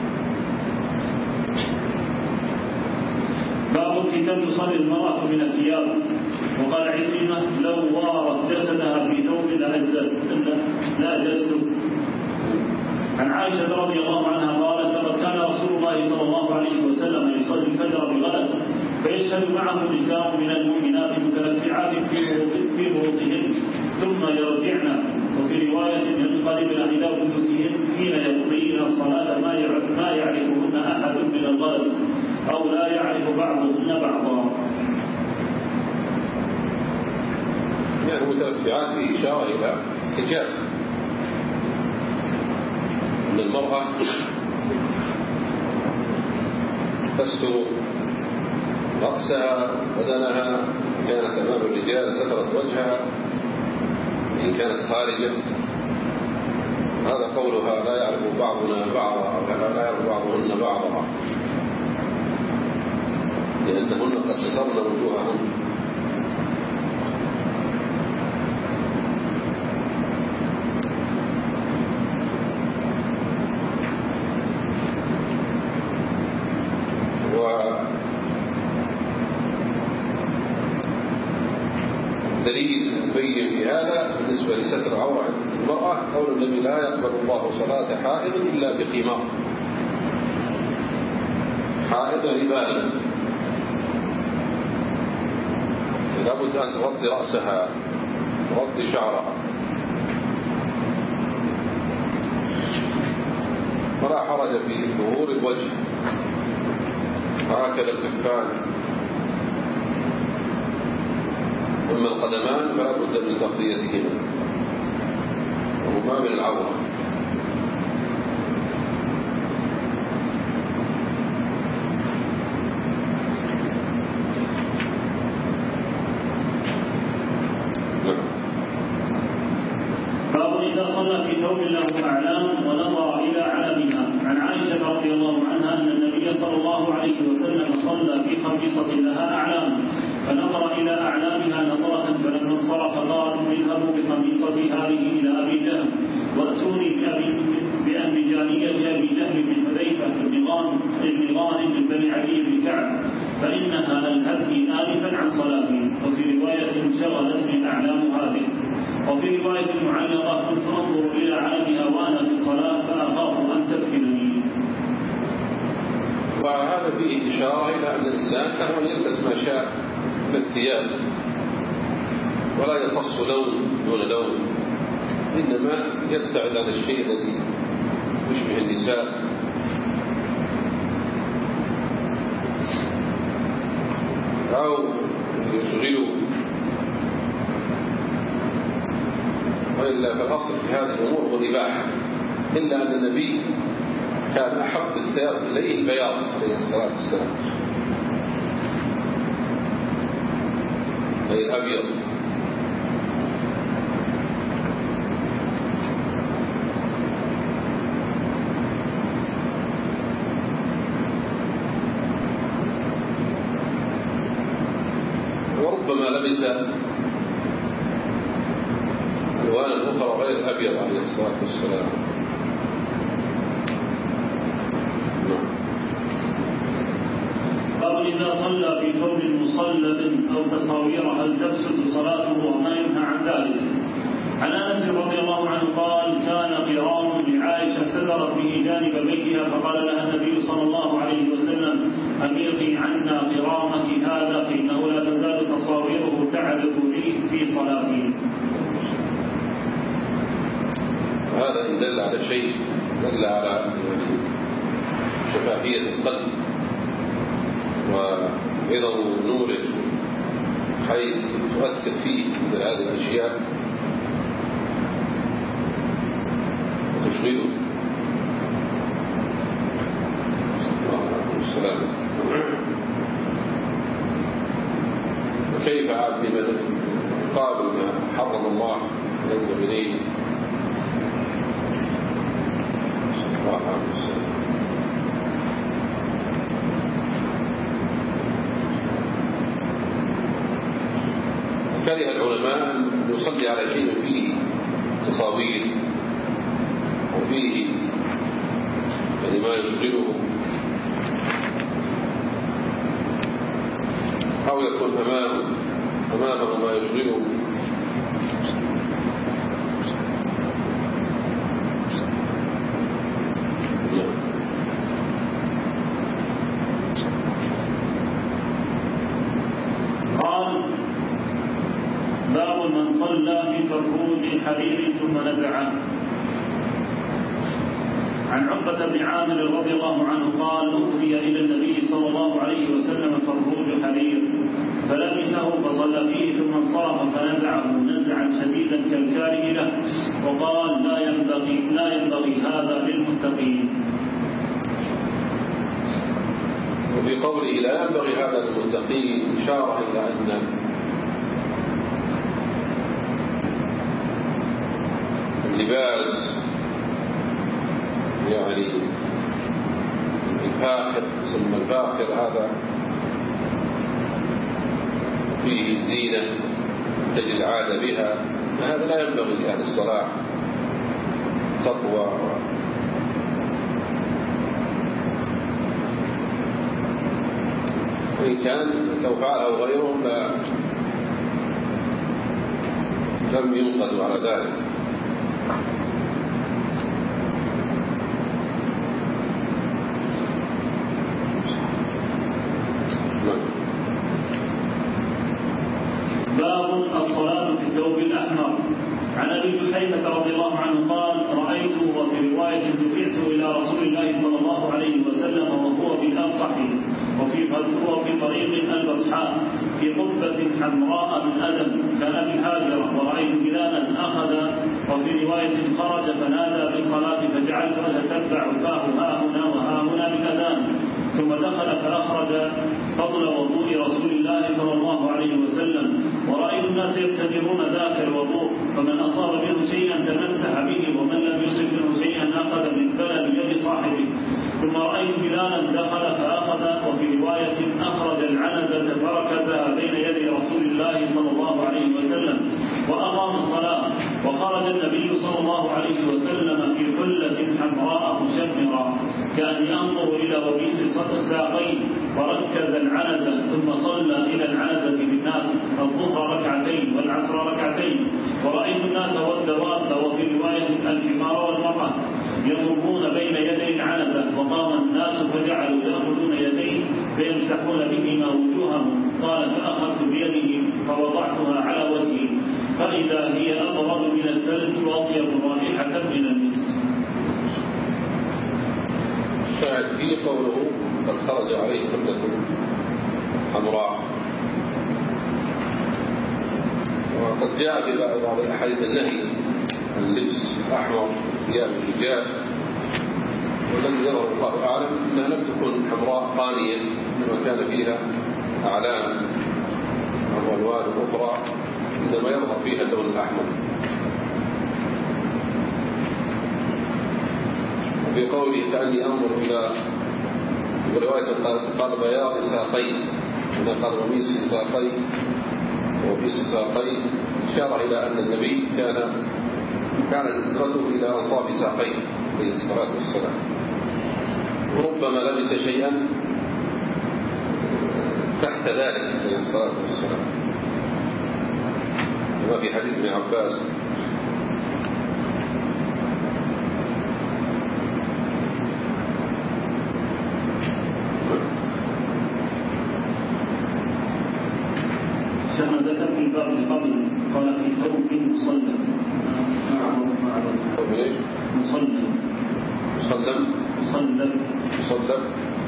باب في كم تصلي المرأة من الثياب. وقال عكرمة: لو وارت جسدها في ثوب لأجزت. عن عائشة رضي الله عنها قالت: لقد كان رسول الله صلى الله عليه وسلم يصلي الفجر بغلس، فيشهد معه نساء من المؤمنات متلفعات في بروطهن ثم يرجعن. وفي رواية: ينقلبن إلى بيوتهن حين يقضين الصلاة ما يعرفهن أحد من الغلس، أو لا يعرف بعضهن بعضا. يعني متلفعات في إشارة إلى حجاب أن المرأة تستر رأسها بدنها، كانت أمام الرجال سترت وجهها إن كانت خارجة. هذا قولها: لا يعرف بعضنا بعضا، أو لا يعرف بعضهن بعضا، لأنهن قد سترن وجوههن. دليل مبين في هذا بالنسبة لستر عورة المرأة قول النبي: لا يقبل الله صلاة حائض إلا بخمار. حائض عبادة، لابد أن تغطي رأسها، تغطي شعرها، ولا حرج في ظهور الوجه، هكذا الكفان. أما القدمان فلا بد من تغطيتهما، وهما من العورة. وفي رواية معلقة كنت أنظر إلى عينها وأنا في الصلاة فأخاف أن تفتنني. وهذا فيه إشارة إلى أن الإنسان له أن يلبس ما شاء من الثياب ولا يخص لون دون لون، إنما يبتعد عن الشيء الذي يشبه النساء أو يشغله. وإلا فالأصل في هذه الأمور هو الإباحة، إلا أن النبي كان أحب الثياب إليه البياض عليه الصلاة والسلام، أي الأبيض. وربما لبس ألوان أخرى غير الأبيض عليه الصلاة والسلام. قال إذا صلى في ثوب مصلب أو تصاوير هل تفسد صلاته وما ينهى عن ذلك؟ عن أنس رضي الله عنه قال كان قرام لعائشة سدرت به جانب بيتها فقال لها النبي صلى الله عليه وسلم أميطي عنا قرامك هذا فإنه لا تزال تصاويره تعرض لي في صلاتي. هذا إن دل على شيء دل على شفافية القلب وعظم نوره حيث تؤثر فيه مثل هذه الأشياء وتشغله. السلام. وكيف عاد بمن قابل ما حرم الله ينظر إليه؟ كره العلماء أن يصلي على شيء فيه تصاوير وفيه يعني ما يشغله أو يكون أمامه أمامه ما يشغله. باب من صلى في فرهود حرير ثم نزعه. عن عقبة بن عامر رضي الله عنه قال أهدي إلى النبي صلى الله عليه وسلم فرهود حرير فلبسه فصلى فيه ثم انصرف فنزعه نزعا شديدا كالكاره له وقال لا ينبغي لا ينبغي هذا للمتقين. وفي قوله لا ينبغي هذا للمتقين إشارة إلى أن اللباس يعني الفاخر ثم الفاخر هذا فيه زينة تجد العادة بها، هذا لا ينبغي لأهل الصلاح تقوى. وإن كان لو فعله غيرهم لم ينقذوا على ذلك. باب الصلاة في الثوب الأحمر. عن أبي جحيفة رضي الله عنه قال رأيت وفي رواية دفعت إلى رسول الله صلى الله عليه وسلم وهو بالأبطح وفي وفي طريق البطحاء في قبة حمراء من أدم كأبي هاجر ورأيت بلالا أخذ وفي رواية خرج فنادى بالصلاة فجعلت أتتبع فاه ها هنا وها هنا بالأذان ثم دخل فأخرج فضل وضوء رسول الله صلى الله عليه وسلم ورأيت الناس يبتدرون ذاك الوضوء فمن أصاب منه شيئا تمسح به ومن لم يصب منه شيئا أخذ من بلد يد صاحبه ثم رأيت بلالا دخل فأخذ وفي رواية أخرج العنزة فركبها بين يدي رسول الله صلى الله عليه وسلم وأقام الصلاة وخرج النبي صلى الله عليه وسلم في حلة حمراء مشمرة كان ينظر إلى وبيس ساقين وركز العنزة ثم صلى إلى العنزة بالناس الظهر ركعتين والعصر ركعتين ورأيت الناس والدواب وفي رواية الحمار والمرأة يمرون بين يدي العنزة، وقام الناس فجعلوا يأخذون يديه فيمسحون بهما وجوههم. قال فأخذت بيده فوضعتها على وجهي فإذا هي أبرد من الثلج وأطيب رائحة من المسك. الشاهد فيه قوله قد خرج عليه حملة حمراء. وقد جاء في بعض الأحاديث النهي عن اللبس الأحمر في ثياب الرجال، والذي يظهر الله أعلم أنها لم تكن حمراء قانية إنما كان فيها أعلام أو ألوان أخرى إنما يظهر فيها اللون الأحمر. وفي قوله كأني أنظر إلى رواية قال بياض ساقين، إذا قال وميس ساقين وميس ساقين إشارة إلى أن النبي كان كانت هجرته إلى أنصاف ساقين عليه الصلاة والسلام، وربما لبس شيئا تحت ذلك عليه الصلاة والسلام، كما في حديث ابن عباس. كما ذكر في الباب قبل قال في ثوب مصلى مصلى مصلى مصلى مصلى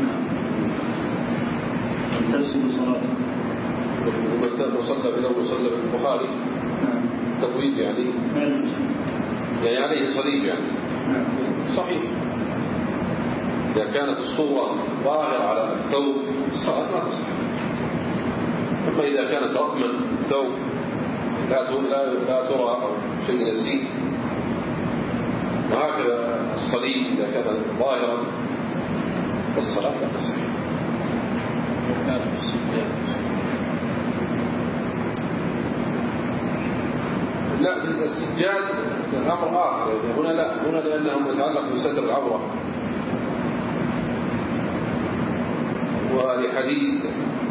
تفسير صلاته مصلى إلى مصلى البخاري تطويل يعني يعني عليه صليب يعني صحيح. إذا كانت الصورة ظاهرة على الثوب الصلاة ما تصح. أما إذا كانت رقما الثوب لا لا ترى أو شيء يسير، وهكذا الصليب إذا كان ظاهرا فالصلاة لا تصح. لا السجاد الأمر آخر هنا، لا هنا لأنه يتعلق بستر العورة، ولحديث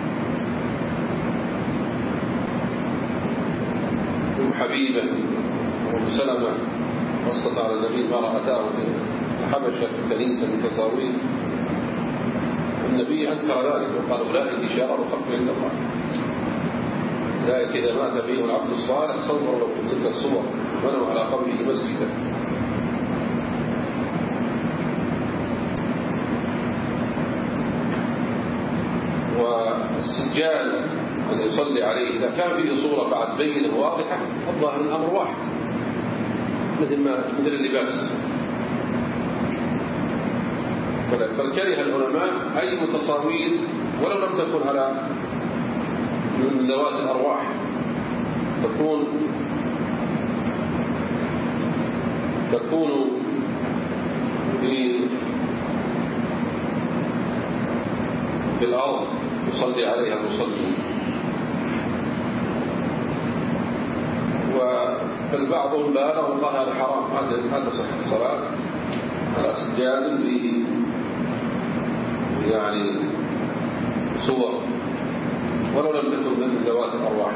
أم حبيبة وأم سلمة وسقط على النبي ما رأتاه في الحبشة في الكنيسة من تصاوير، النبي أنكر ذلك وقال أولئك شرار خلق عند الله، ذلك إذا مات فيه العبد الصالح صور له في تلك الصور بنوا على قبره مسجدا. والسجاد أن يصلي عليه إذا كان فيه صورة بعد بينة واضحة الظاهر الأمر واحد، مثل ما مثل اللباس. بل كره العلماء أي تصاوير ولو لم تكن على من ذوات الأرواح تكون تكون في في الأرض يصلي عليها المصلي. وبعض بالغ وقال هذا حرام، هذا صحيح الصلاة على سجاد به يعني صور ولو لم تكن من ذوات الأرواح.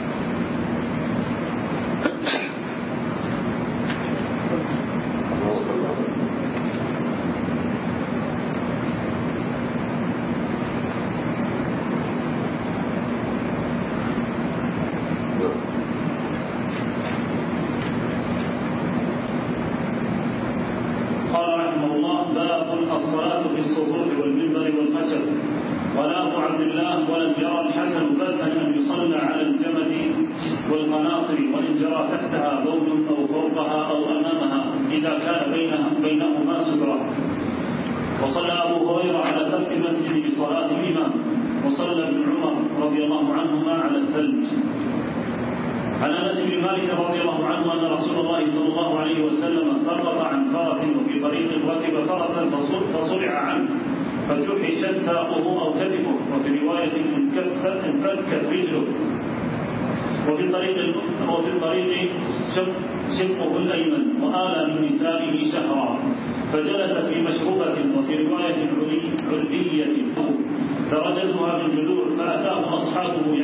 قال رحمه الله: باب الصلاة في الصفوف والمنبر والخشب. قال أبو عبد الله: ولم يرى الحسن بأسا أن يصلى على الجمد والقناطر وإن جرى تحتها بول أو فوقها أو أمامها إذا كان بينها بينهما سترة. وصلى أبو هريرة على سقف المسجد بصلاة الإمام، وصلى ابن عمر رضي الله عنهما على الثلج. عن أنس بن مالك رضي الله عنه أن رسول الله صلى الله عليه وسلم سقط عن فرس وفي طريق ركب فرسا فصرع عنه فجحشت ساقه أو كتفه، وفي رواية انفكت رجله، وفي الطريق وفي الطريق شقه الأيمن وآل من نسائه شهرا، فجلس في مشروبة، وفي رواية علية درجتها بالجذوع، فأتاه أصحابه يعودونه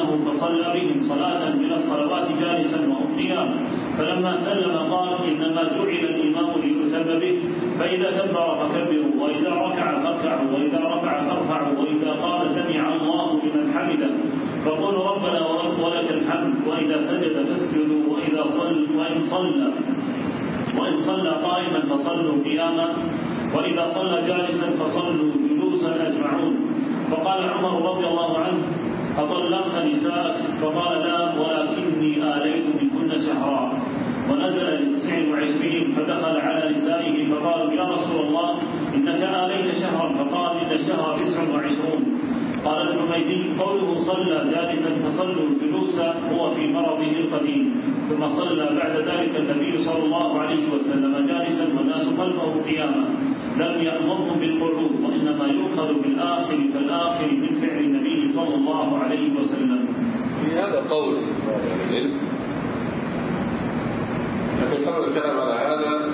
إمامه فصلى بهم صلاة من الصلوات جالسا وهم قيام، فلما سلم قال: إنما جعل الإمام ليؤتم به، فإذا كبر فكبروا، وإذا ركع فاركعوا، وإذا رفع فارفعوا، وإذا قال سمع الله لمن حمده فقولوا ربنا ولك الحمد، وإذا سجد فاسجدوا، وإذا صل وإن صلى وإن صلى قائما فصلوا قياما، وإذا صلى جالسا فصلوا جلوسا أجمعون. فقال عمر رضي الله عنه: أطلقت نساءك؟ فقال: لا، ولكني آليت منكن شهرا. ونزل لتسع وعشرين فدخل على نسائه فقالوا: يا رسول الله إنك آليت شهرا. فقال: إن الشهر تسع وعشرون. قال الحميدي: قوله صلى جالسا فصلوا جلوسا هو في مرضه القديم، ثم صلى بعد ذلك النبي صلى الله عليه وسلم جالسا والناس خلفه قياما، لم يأمرهم بالقعود، وإنما يؤخذ بالآخر فالآخر من فعل النبي صلى الله عليه وسلم. في هذا قول العلم، لكن قبل الكلام على هذا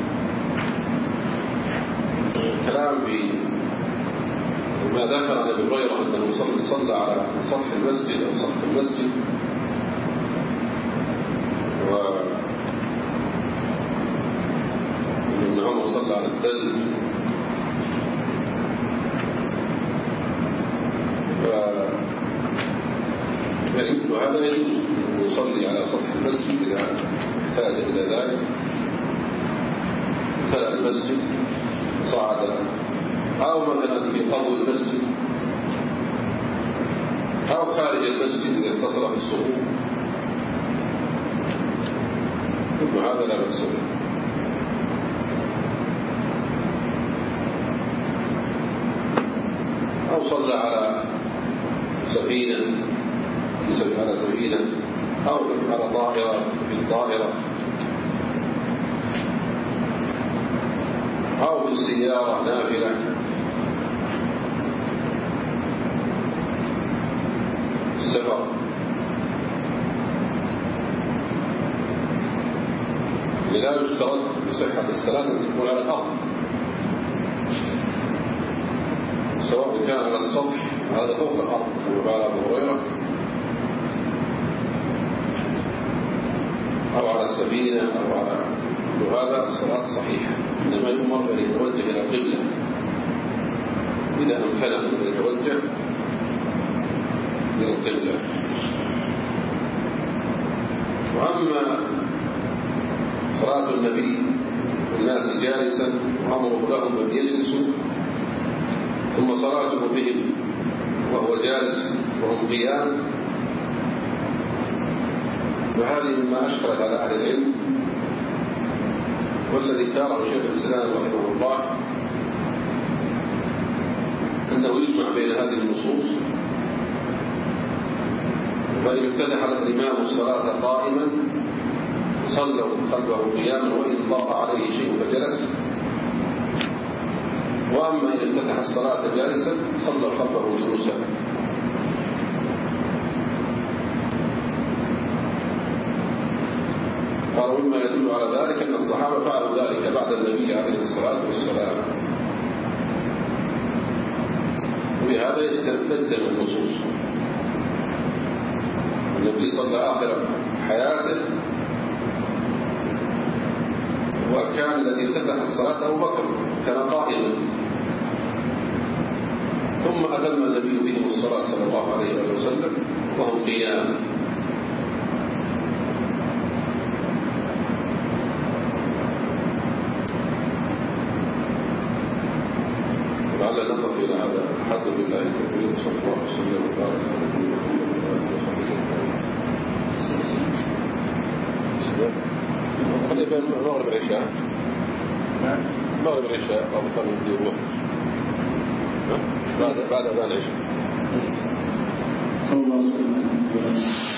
الكلام في ما ذكر عن ابي هريره انه صلى على سطح المسجد او سطح المسجد، وابن عمر صلى على الثلج، فمثل هذا يجوز أن يصلي على سطح المسجد إذا احتاج إلى ذلك، امتلأ المسجد صعد، أو مثلا في قبو المسجد، أو خارج المسجد إذا اتصل في الصفوف، كل هذا لا بأس به. أو صلى على سفينة على سفينة أو على طائرة في الطائرة أو في السيارة نافلة، السفر. لا يشترط لصحة الصلاة أن تكون على الأرض، سواء كان على السطح هذا فوق الأرض كما قال أبو هريرة، أو على السفينة أو على هذا الصلاة صحيحة، إنما يؤمر أن يتوجه إلى القبلة إذا أمكنه أن يتوجه إلى القبلة. وأما صلاة النبي الناس جالسا وأمره لهم أن يجلسوا، ثم صلاته بهم وهو جالس وهم قيام، وهذه مما أشكلت على أهل العلم، والذي اختاره شيخ الإسلام رحمه الله أنه يجمع بين هذه النصوص، فإن افتتح الإمام الصلاة قائما صلوا خلفه قياما، وإن ضاق عليه شيء فجلس، وأما إن افتتح الصلاة جالسا صلوا خلفه جلوسا. قالوا مما يدل على ذلك أن الصحابة فعلوا ذلك بعد النبي عليه الصلاة والسلام، وبهذا يستلزم النصوص. النبي صلى آخر حياته وكان الذي افتتح الصلاة أبو بكر، كان قائما، ثم أتم النبي بهم الصلاة صلى الله عليه وسلم وهم قيام. ولعل نقف إلى هذا. الحمد لله الكبير، صلى الله عليه وسلم وبارك على نبينا محمد وعلى آله وصحبه. خلي بين المغرب والعشاء، المغرب والعشاء أو قبل الظهر، بعد بعد أذان العشاء. صلى الله عليه وسلم.